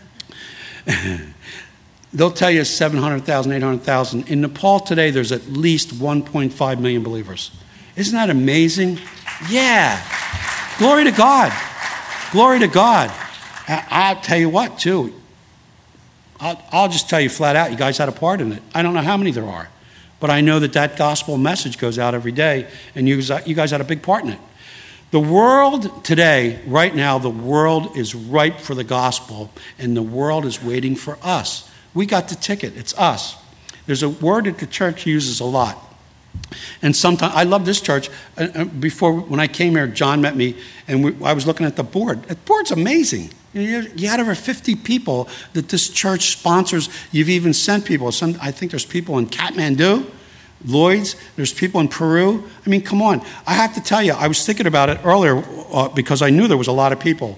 They'll tell you seven hundred thousand, eight hundred thousand. In Nepal today, there's at least one point five million believers. Isn't that amazing? Yeah. Glory to God. Glory to God. I'll tell you what, too. I'll, I'll just tell you flat out, you guys had a part in it. I don't know how many there are, but I know that that gospel message goes out every day, and you, you guys had a big part in it. The world today, right now, the world is ripe for the gospel, and the world is waiting for us. We got the ticket. It's us. There's a word that the church uses a lot. And sometimes, I love this church. Before, when I came here, John met me, and we, I was looking at the board. The board's amazing. You, you had over fifty people that this church sponsors. You've even sent people. Some, I think there's people in Kathmandu, Lloyd's, there's people in Peru. I mean, come on. I have to tell you, I was thinking about it earlier uh, because I knew there was a lot of people.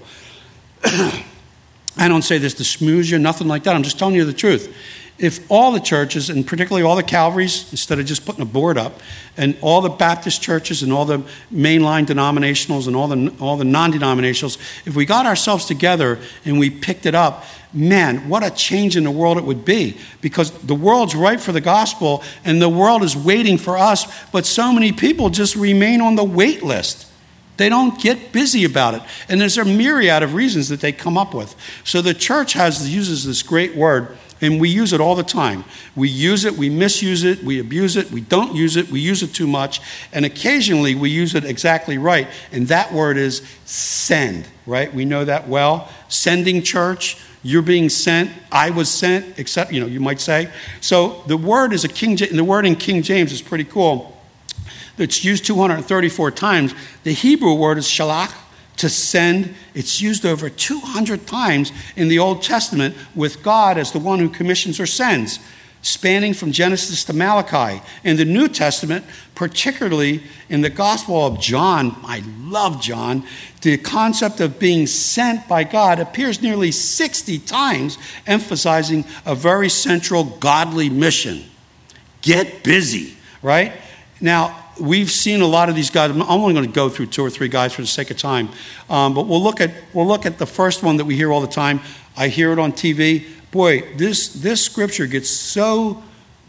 I don't say this to schmooze you, nothing like that. I'm just telling you the truth. If all the churches, and particularly all the Calvaries, instead of just putting a board up, and all the Baptist churches and all the mainline denominationals and all the all the non-denominationals, if we got ourselves together and we picked it up, man, what a change in the world it would be. Because the world's ripe for the gospel, and the world is waiting for us, but so many people just remain on the wait list. They don't get busy about it. And there's a myriad of reasons that they come up with. So the church has uses this great word, and we use it all the time. We use it, we misuse it, we abuse it, we don't use it, we use it too much, and occasionally we use it exactly right. And that word is send, right? We know that well. Sending church, you're being sent, I was sent, except, you know, you might say. So the word is a King, the word in King James is pretty cool. It's used two hundred thirty-four times. The Hebrew word is shalach, to send. It's used over two hundred times in the Old Testament with God as the one who commissions or sends, spanning from Genesis to Malachi. In the New Testament, particularly in the Gospel of John, I love John, the concept of being sent by God appears nearly sixty times, emphasizing a very central godly mission. Get busy, right? Now, we've seen a lot of these guys. I'm only going to go through two or three guys for the sake of time, um, but we'll look at we'll look at the first one that we hear all the time. I hear it on T V. Boy, this this scripture gets so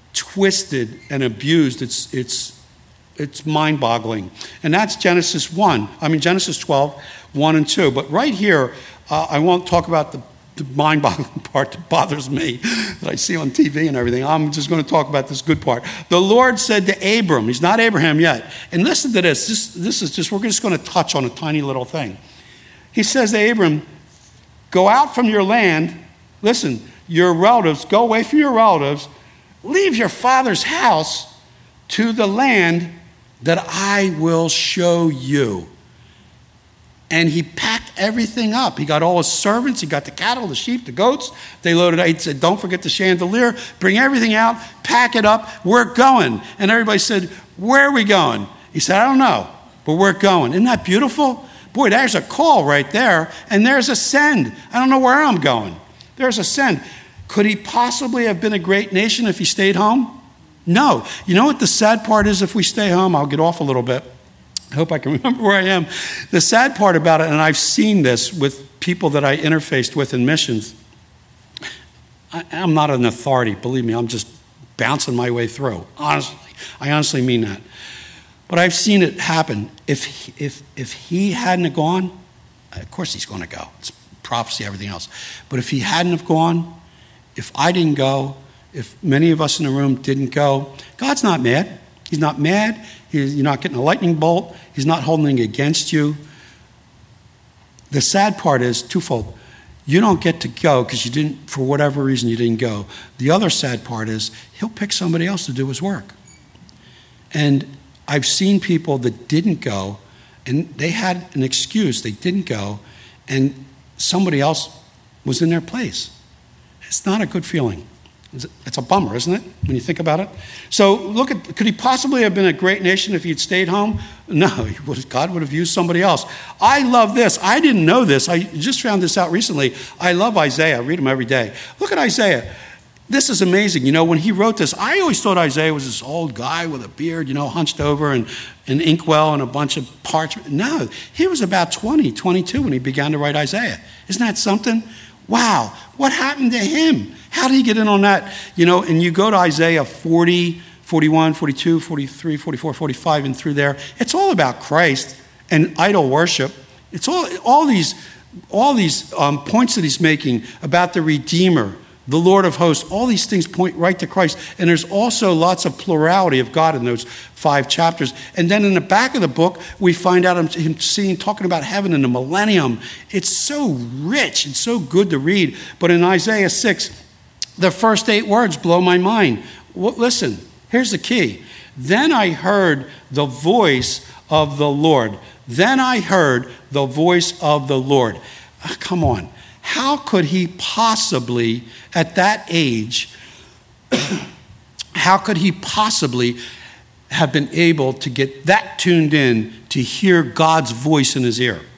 twisted and abused. It's it's it's mind-boggling, and that's Genesis one. I mean Genesis twelve, one and two. But right here, uh, I won't talk about the. The mind-boggling part that bothers me that I see on T V and everything. I'm just going to talk about this good part. The Lord said to Abram, he's not Abraham yet, and listen to this. This, this is just, we're just going to touch on a tiny little thing. He says to Abram, go out from your land, listen, your relatives, go away from your relatives, leave your father's house to the land that I will show you. And he packed everything up. He got all his servants. He got the cattle, the sheep, the goats. They loaded. He said, don't forget the chandelier. Bring everything out. Pack it up. We're going. And everybody said, where are we going? He said, I don't know, but we're going. Isn't that beautiful? Boy, there's a call right there. And there's a send. I don't know where I'm going. There's a send. Could he possibly have been a great nation if he stayed home? No. You know what the sad part is if we stay home? I'll get off a little bit. I hope I can remember where I am. The sad part about it, and I've seen this with people that I interfaced with in missions, I, I'm not an authority, believe me, I'm just bouncing my way through. Honestly, I honestly mean that. But I've seen it happen. If, if, if he hadn't have gone, of course he's going to go. It's prophecy, everything else. But if he hadn't have gone, if I didn't go, if many of us in the room didn't go, God's not mad. He's not mad. He's, you're not getting a lightning bolt. He's not holding it against you. the sad part is twofold. You don't get to go because you didn't, for whatever reason, you didn't go. The other sad part is he'll pick somebody else to do his work. And I've seen people that didn't go, and they had an excuse. They didn't go, and somebody else was in their place. It's not a good feeling. It's a bummer, isn't it, when you think about it? So look at, could he possibly have been a great nation if he'd stayed home? No, he would, God would have used somebody else. I love this. I didn't know this. I just found this out recently. I love Isaiah. I read him every day. Look at Isaiah. This is amazing. You know, when he wrote this, I always thought Isaiah was this old guy with a beard, you know, hunched over and an inkwell and a bunch of parchment. No, he was about twenty, twenty-two when he began to write Isaiah. Isn't that something? Wow, what happened to him? How did he get in on that? You know, and you go to Isaiah forty, forty-one, forty-two, forty-three, forty-four, forty-five, and through there. It's all about Christ and idol worship. It's all all these all these um, points that he's making about the Redeemer, the Lord of hosts. All these things point right to Christ. And there's also lots of plurality of God in those five chapters. And then in the back of the book, we find out him seeing, talking about heaven and the millennium. It's so rich and so good to read. But in Isaiah six, the first eight words blow my mind. Well, listen, here's the key. Then I heard the voice of the Lord. Then I heard the voice of the Lord. Oh, come on. How could he possibly, at that age, how could he possibly have been able to get that tuned in to hear God's voice in his ear?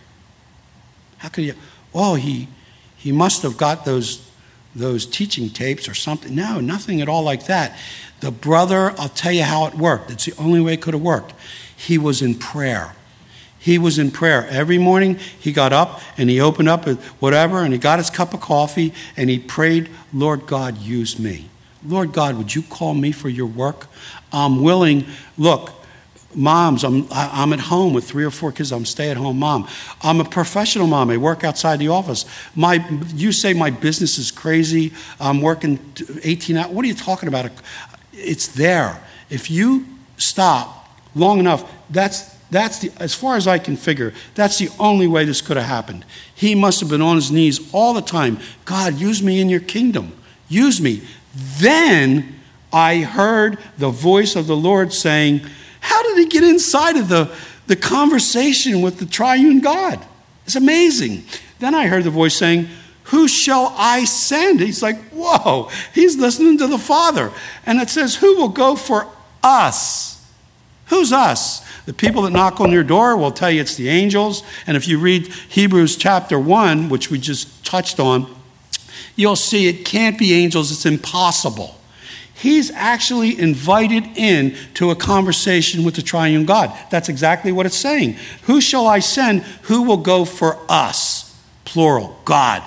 How could he? Oh, he he must have got those those teaching tapes or something. No, nothing at all like that. The brother, I'll tell you how it worked. It's the only way it could have worked. He was in prayer. He was in prayer. Every morning he got up and he opened up whatever and he got his cup of coffee and he prayed, Lord God, use me. Lord God, would you call me for your work? I'm willing. Look, moms, I'm, I'm at home with three or four kids. I'm a stay-at-home mom. I'm a professional mom. I work outside the office. My, you say my business is crazy. I'm working eighteen hours. What are you talking about? It's there. If you stop long enough, that's That's the, as far as I can figure, that's the only way this could have happened. He must have been on his knees all the time. God, use me in your kingdom. Use me. Then I heard the voice of the Lord saying, how did he get inside of the, the conversation with the triune God? It's amazing. Then I heard the voice saying, who shall I send? He's like, whoa, he's listening to the Father. And it says, who will go for us? Who's us? The people that knock on your door will tell you it's the angels. And if you read Hebrews chapter one, which we just touched on, you'll see it can't be angels. It's impossible. He's actually invited in to a conversation with the triune God. That's exactly what it's saying. Who shall I send? Who will go for us? Plural. God.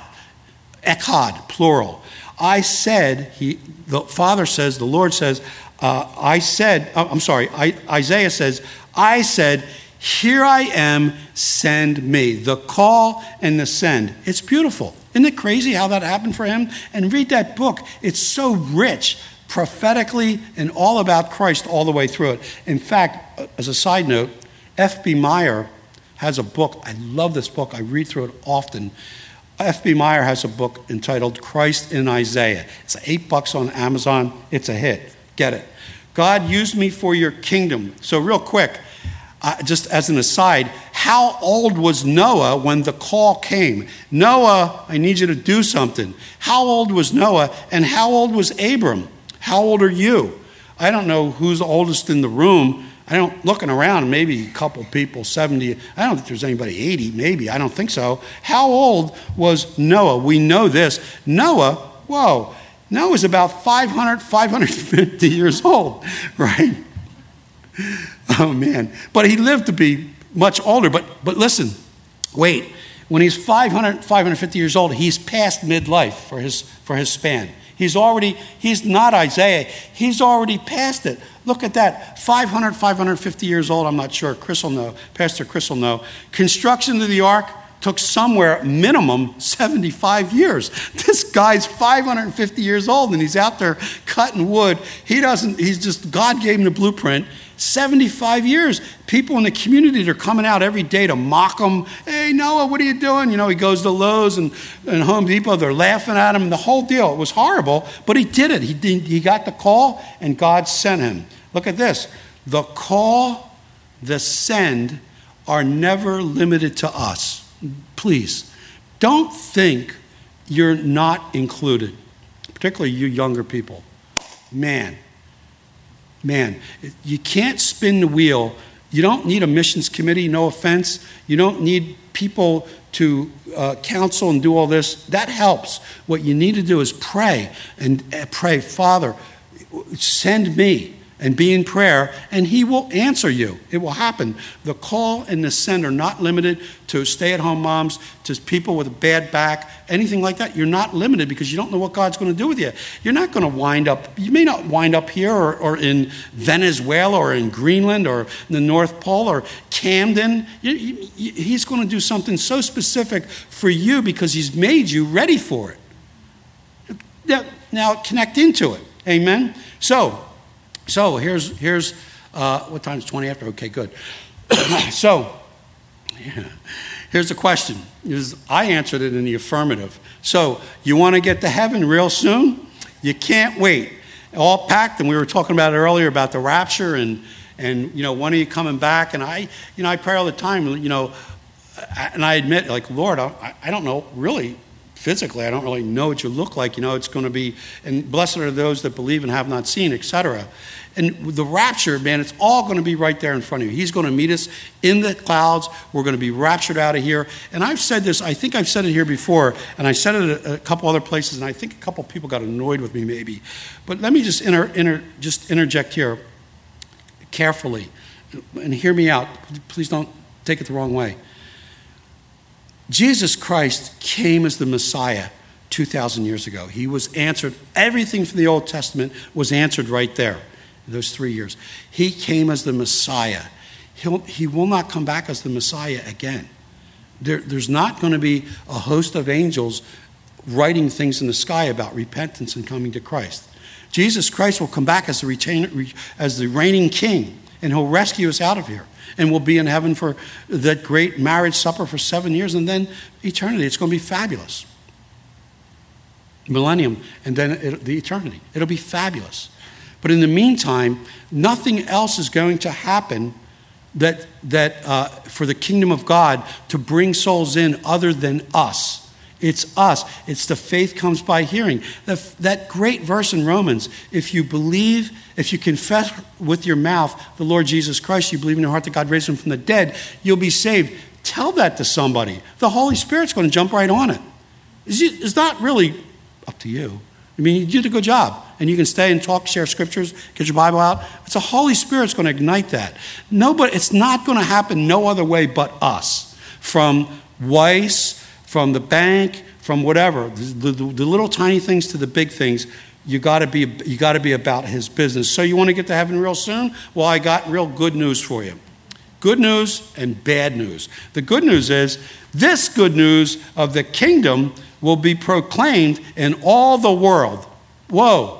Echad. Plural. I said, he, the Father says, the Lord says, uh, I said, I'm sorry, I, Isaiah says, I said, here I am, send me. The call and the send. It's beautiful. Isn't it crazy how that happened for him? And read that book. It's so rich, prophetically and all about Christ all the way through it. In fact, as a side note, F B Meyer has a book. I love this book. I read through it often. F B Meyer has a book entitled Christ in Isaiah. It's eight bucks on Amazon. It's a hit. Get it. God used me for your kingdom. So real quick, uh, just as an aside, how old was Noah when the call came? Noah, I need you to do something. How old was Noah and how old was Abram? How old are you? I don't know who's oldest in the room. I don't, looking around, maybe a couple people, seventy. I don't think there's anybody eighty, maybe. I don't think so. How old was Noah? We know this. Noah, whoa, Noah's about five hundred, five hundred fifty years old, right? Oh, man. But he lived to be much older. But but listen, wait. When he's five hundred, five hundred fifty years old, he's past midlife for his for his span. He's already, he's not Isaiah. He's already past it. Look at that. five hundred, five hundred fifty years old. I'm not sure. Chris will know. Pastor Chris will know. Construction of the ark took somewhere minimum seventy-five years. This guy's five hundred fifty years old and he's out there cutting wood. He doesn't, he's just, God gave him the blueprint. seventy-five years. People in the community, they're coming out every day to mock him. Hey, hey, Noah, what are you doing? You know, he goes to Lowe's and, and Home Depot. They're laughing at him and the whole deal. It was horrible, but he did it. He, did, he got the call and God sent him. Look at this. The call, the send are never limited to us. Please, don't think you're not included, particularly you younger people. Man, man, you can't spin the wheel. You don't need a missions committee, no offense. You don't need people to uh, counsel and do all this. That helps. What you need to do is pray and uh, pray, Father, send me, and be in prayer, and he will answer you. It will happen. The call and the send are not limited to stay-at-home moms, to people with a bad back, anything like that. You're not limited because you don't know what God's going to do with you. You're not going to wind up, you may not wind up here or, or in Venezuela or in Greenland or in the North Pole or Camden. You, you, he's going to do something so specific for you because he's made you ready for it. Now, now connect into it. Amen? So, So here's, here's uh, what time is twenty after? Okay, good. So yeah, here's the question. Is I answered it in the affirmative. So you want to get to heaven real soon? You can't wait. All packed, and we were talking about it earlier about the rapture and, and you know, when are you coming back? And I, you know, I pray all the time, you know, and I admit, like, Lord, I, I don't know, really, physically, I don't really know what you look like. You know, it's going to be, and blessed are those that believe and have not seen, et cetera. And the rapture, man, it's all going to be right there in front of you. He's going to meet us in the clouds. We're going to be raptured out of here. And I've said this, I think I've said it here before, and I said it at a couple other places, and I think a couple people got annoyed with me maybe. But let me just inter, inter, just interject here carefully, and hear me out. Please don't take it the wrong way. Jesus Christ came as the Messiah two thousand years ago. He was answered. Everything from the Old Testament was answered right there, those three years. He came as the Messiah. He'll, he will not come back as the Messiah again. There, there's not going to be a host of angels writing things in the sky about repentance and coming to Christ. Jesus Christ will come back as the, retain, as the reigning king, and he'll rescue us out of here. And we'll be in heaven for that great marriage supper for seven years and then eternity. It's going to be fabulous. Millennium and then it, the eternity. It'll be fabulous. But in the meantime, nothing else is going to happen that, that uh, for the kingdom of God to bring souls in other than us. It's us. It's the faith comes by hearing. The, that great verse in Romans, if you believe, if you confess with your mouth the Lord Jesus Christ, you believe in your heart that God raised him from the dead, you'll be saved. Tell that to somebody. The Holy Spirit's going to jump right on it. It's, it's not really up to you. I mean, you did a good job. And you can stay and talk, share scriptures, get your Bible out. It's the Holy Spirit's going to ignite that. Nobody, it's not going to happen no other way but us. From Weiss, from the bank, from whatever, the, the, the little tiny things to the big things, you got to be you got to be about his business. So you want to get to heaven real soon? Well, I got real good news for you. Good news and bad news. The good news is this good news of the kingdom will be proclaimed in all the world. Whoa,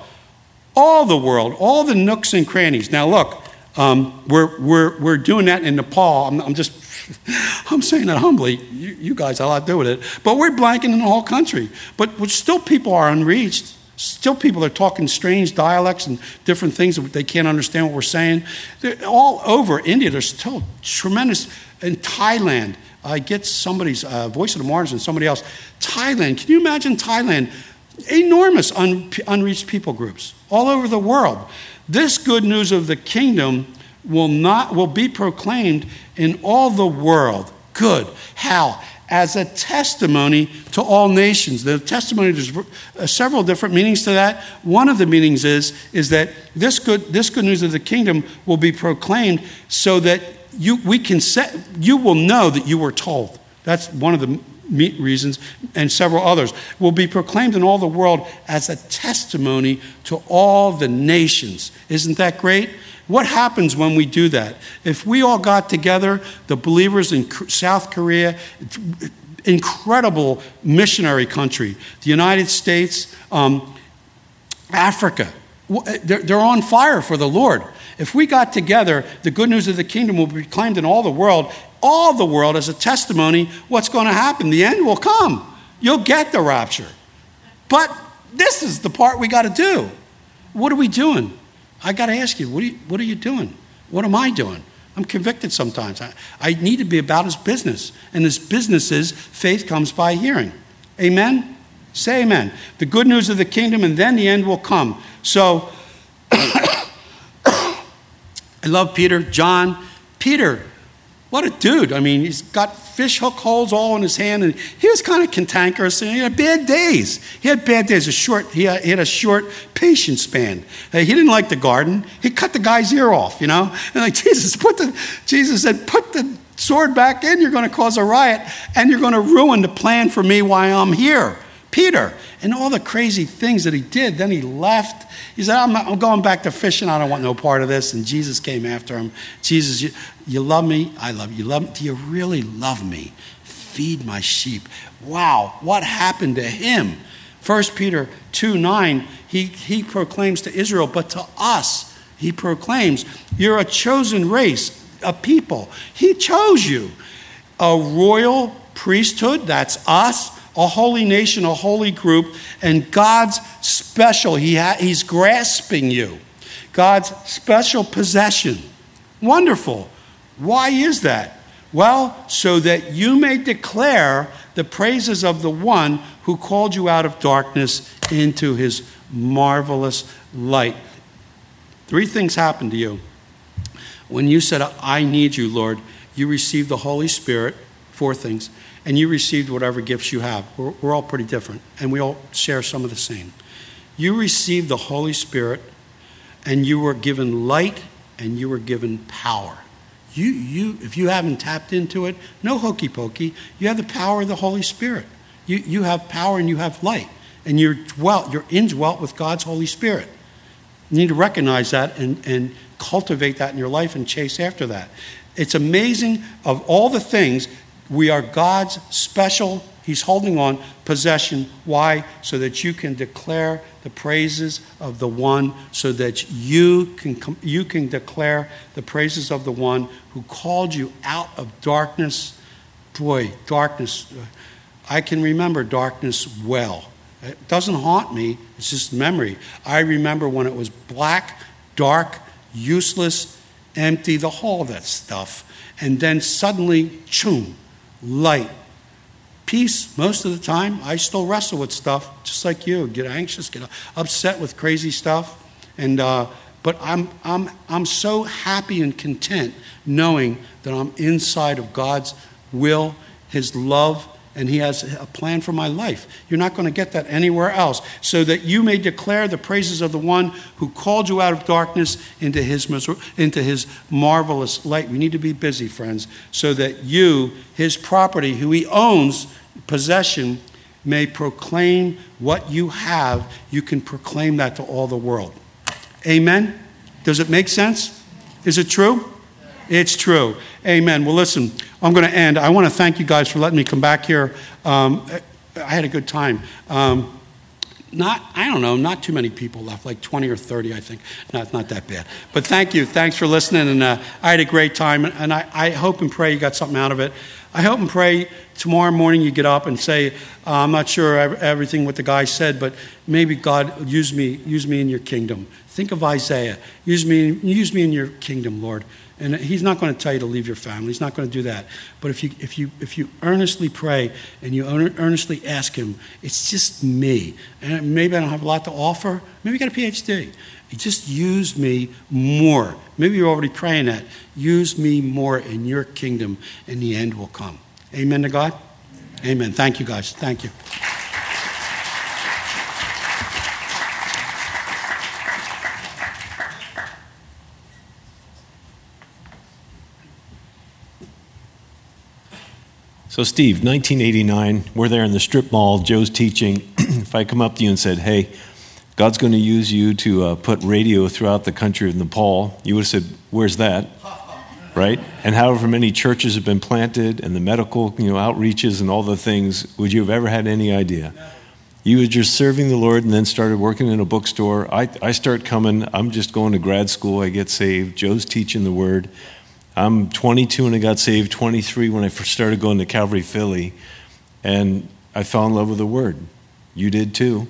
all the world, all the nooks and crannies. Now look, um, we're we're we're doing that in Nepal. I'm, I'm just. I'm saying that humbly. You, you guys have a lot to do with it. But we're blanking in the whole country. But still people are unreached. Still people are talking strange dialects and different things that they can't understand what we're saying. They're all over India. There's still tremendous. In Thailand, I get somebody's uh, Voice of the Martyrs and somebody else. Thailand, can you imagine Thailand? Enormous un, unreached people groups all over the world. This good news of the kingdom will not will be proclaimed in all the world. Good. How? As a testimony to all nations. The testimony, there's uh, several different meanings to that. One of the meanings is, is that this good this good news of the kingdom will be proclaimed so that you we can set you will know that you were told. That's one of the reasons, and several others. Will be proclaimed in all the world as a testimony to all the nations. Isn't that great? What happens when we do that? If we all got together, the believers in South Korea, incredible missionary country, the United States, um, Africa, they're, they're on fire for the Lord. If we got together, the good news of the kingdom will be proclaimed in all the world, all the world as a testimony. What's going to happen? The end will come. You'll get the rapture. But this is the part we got to do. What are we doing? I got to ask you, what are you, what are you doing? What am I doing? I'm convicted sometimes. I, I need to be about his business. And his business is faith comes by hearing. Amen? Say amen. The good news of the kingdom, and then the end will come. So, I love Peter, John. Peter, what a dude. I mean, he's got fish hook holes all in his hand, and he was kind of cantankerous, and he had bad days. He had bad days. A short, he, had, he had a short patience span. Uh, he didn't like the garden. He cut the guy's ear off, you know. And like, Jesus, put the, Jesus said, put the sword back in. You're going to cause a riot, and you're going to ruin the plan for me while I'm here. Peter, and all the crazy things that he did. Then he left. He said, I'm, I'm going back to fishing. I don't want no part of this. And Jesus came after him. Jesus, you, you love me? I love you. You love me? Do you really love me? Feed my sheep. Wow, what happened to him? First Peter two nine, he, he proclaims to Israel, but to us, he proclaims, you're a chosen race, a people. He chose you. A royal priesthood, that's us. A holy nation, a holy group, and God's special, he ha- he's grasping you. God's special possession. Wonderful. Why is that? Well, so that you may declare the praises of the one who called you out of darkness into his marvelous light. Three things happened to you. When you said, I need you, Lord, you received the Holy Spirit. Four things. And you received whatever gifts you have. We're, we're all pretty different, and we all share some of the same. You received the Holy Spirit, and you were given light, and you were given power. You, you, if you haven't tapped into it, no hokey pokey. You have the power of the Holy Spirit. You, you have power and you have light, and you're dwelt, you're indwelt with God's Holy Spirit. You need to recognize that and, and cultivate that in your life and chase after that. It's amazing of all the things. We are God's special, he's holding on, possession. Why? So that you can declare the praises of the one, so that you can, you can declare the praises of the one who called you out of darkness. Boy, darkness. I can remember darkness well. It doesn't haunt me, it's just memory. I remember when it was black, dark, useless, empty, the whole of that stuff. And then suddenly, choom. Light. Peace, most of the time. I still wrestle with stuff, just like you. Get anxious, get upset with crazy stuff. And uh, but I'm I'm I'm so happy and content knowing that I'm inside of God's will, his love, and he has a plan for my life. You're not going to get that anywhere else. So that you may declare the praises of the one who called you out of darkness into his, into his marvelous light. We need to be busy, friends, so that you, his property, who he owns, possession, may proclaim what you have. You can proclaim that to all the world. Amen? Does it make sense? Is it true? It's true. Amen. Well, listen, I'm going to end. I want to thank you guys for letting me come back here. Um, I had a good time. Um, not, I don't know, not too many people left, like twenty or thirty, I think. Not, not that bad. But thank you. Thanks for listening. And uh, I had a great time. And I, I hope and pray you got something out of it. I hope and pray tomorrow morning you get up and say, uh, I'm not sure everything what the guy said, but maybe God, use me, use me in your kingdom. Think of Isaiah. Use me, use me in your kingdom, Lord. And he's not going to tell you to leave your family. He's not going to do that. But if you if you if you earnestly pray and you earnestly ask him, it's just me. And maybe I don't have a lot to offer. Maybe you got a P H D. Just use me more. Maybe you're already praying that. Use me more in your kingdom, and the end will come. Amen to God? Amen. Amen. Thank you, guys. Thank you. So, Steve, nineteen eighty-nine, we're there in the strip mall, Joe's teaching. If I come up to you and said, hey, God's going to use you to uh, put radio throughout the country of Nepal, you would have said, where's that? Right? And however many churches have been planted and the medical, you know, outreaches and all the things, would you have ever had any idea? You were just serving the Lord and then started working in a bookstore. I, I start coming. I'm just going to grad school. I get saved. Joe's teaching the Word. I'm twenty-two and I got saved, twenty-three when I first started going to Calvary Philly. And I fell in love with the Word. You did too.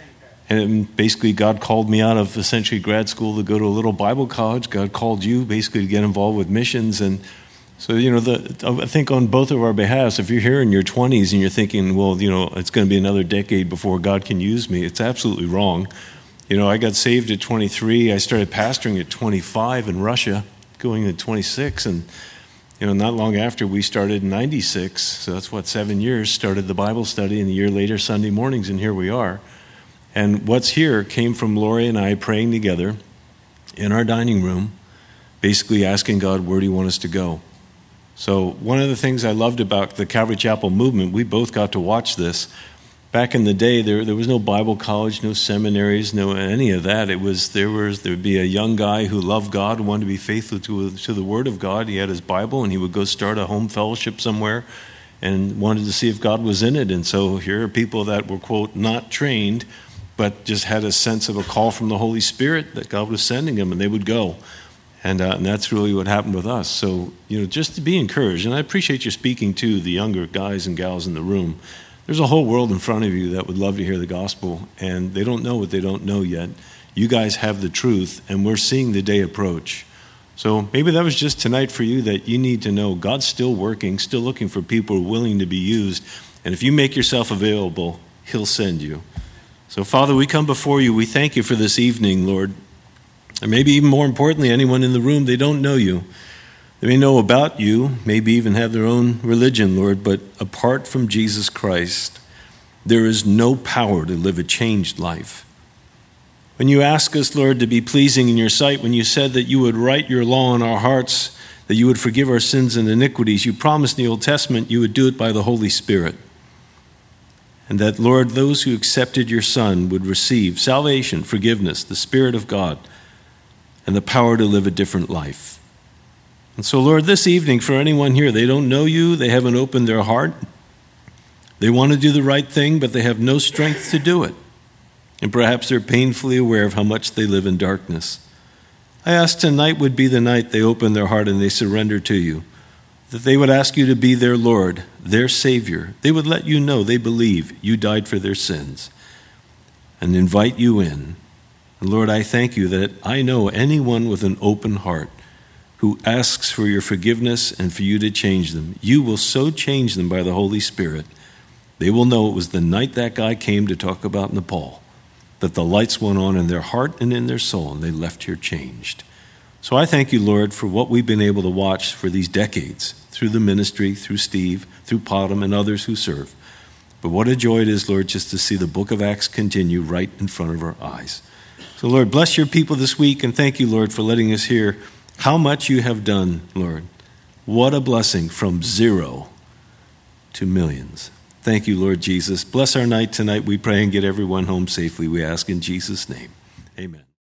And basically God called me out of essentially grad school to go to a little Bible college. God called you basically to get involved with missions. And so, you know, the, I think on both of our behalves, if you're here in your twenties and you're thinking, well, you know, it's going to be another decade before God can use me, it's absolutely wrong. You know, I got saved at twenty-three. I started pastoring at twenty-five in Russia, going at twenty-six. And, you know, not long after we started in ninety-six, so that's what, seven years, started the Bible study, and a year later, Sunday mornings, and here we are. And what's here came from Lori and I praying together in our dining room, basically asking God, where do you want us to go? So one of the things I loved about the Calvary Chapel movement, we both got to watch this. Back in the day, there there was no Bible college, no seminaries, no any of that. It was there was there would be a young guy who loved God and wanted to be faithful to to the Word of God. He had his Bible, and he would go start a home fellowship somewhere, and wanted to see if God was in it. And so here are people that were, quote, not trained, but just had a sense of a call from the Holy Spirit that God was sending them, and they would go. And, uh, and that's really what happened with us. So, you know, just to be encouraged, and I appreciate you speaking to the younger guys and gals in the room. There's a whole world in front of you that would love to hear the gospel, and they don't know what they don't know yet. You guys have the truth, and we're seeing the day approach. So maybe that was just tonight for you, that you need to know God's still working, still looking for people willing to be used. And if you make yourself available, He'll send you. So, Father, we come before you. We thank you for this evening, Lord. And maybe even more importantly, anyone in the room, they don't know you. They may know about you, maybe even have their own religion, Lord, but apart from Jesus Christ, there is no power to live a changed life. When you ask us, Lord, to be pleasing in your sight, when you said that you would write your law in our hearts, that you would forgive our sins and iniquities, you promised in the Old Testament you would do it by the Holy Spirit. And that, Lord, those who accepted your Son would receive salvation, forgiveness, the Spirit of God, and the power to live a different life. And so, Lord, this evening, for anyone here, they don't know you, they haven't opened their heart, they want to do the right thing, but they have no strength to do it. And perhaps they're painfully aware of how much they live in darkness. I ask tonight would be the night they open their heart and they surrender to you, that they would ask you to be their Lord, their Savior. They would let you know they believe you died for their sins and invite you in. And Lord, I thank you that I know anyone with an open heart who asks for your forgiveness and for you to change them, you will so change them by the Holy Spirit, they will know it was the night that guy came to talk about Nepal, that the lights went on in their heart and in their soul, and they left here changed. So I thank you, Lord, for what we've been able to watch for these decades, through the ministry, through Steve, through Potom, and others who serve. But what a joy it is, Lord, just to see the book of Acts continue right in front of our eyes. So, Lord, bless your people this week, and thank you, Lord, for letting us hear how much you have done, Lord. What a blessing from zero to millions. Thank you, Lord Jesus. Bless our night tonight, we pray, and get everyone home safely, we ask in Jesus' name. Amen.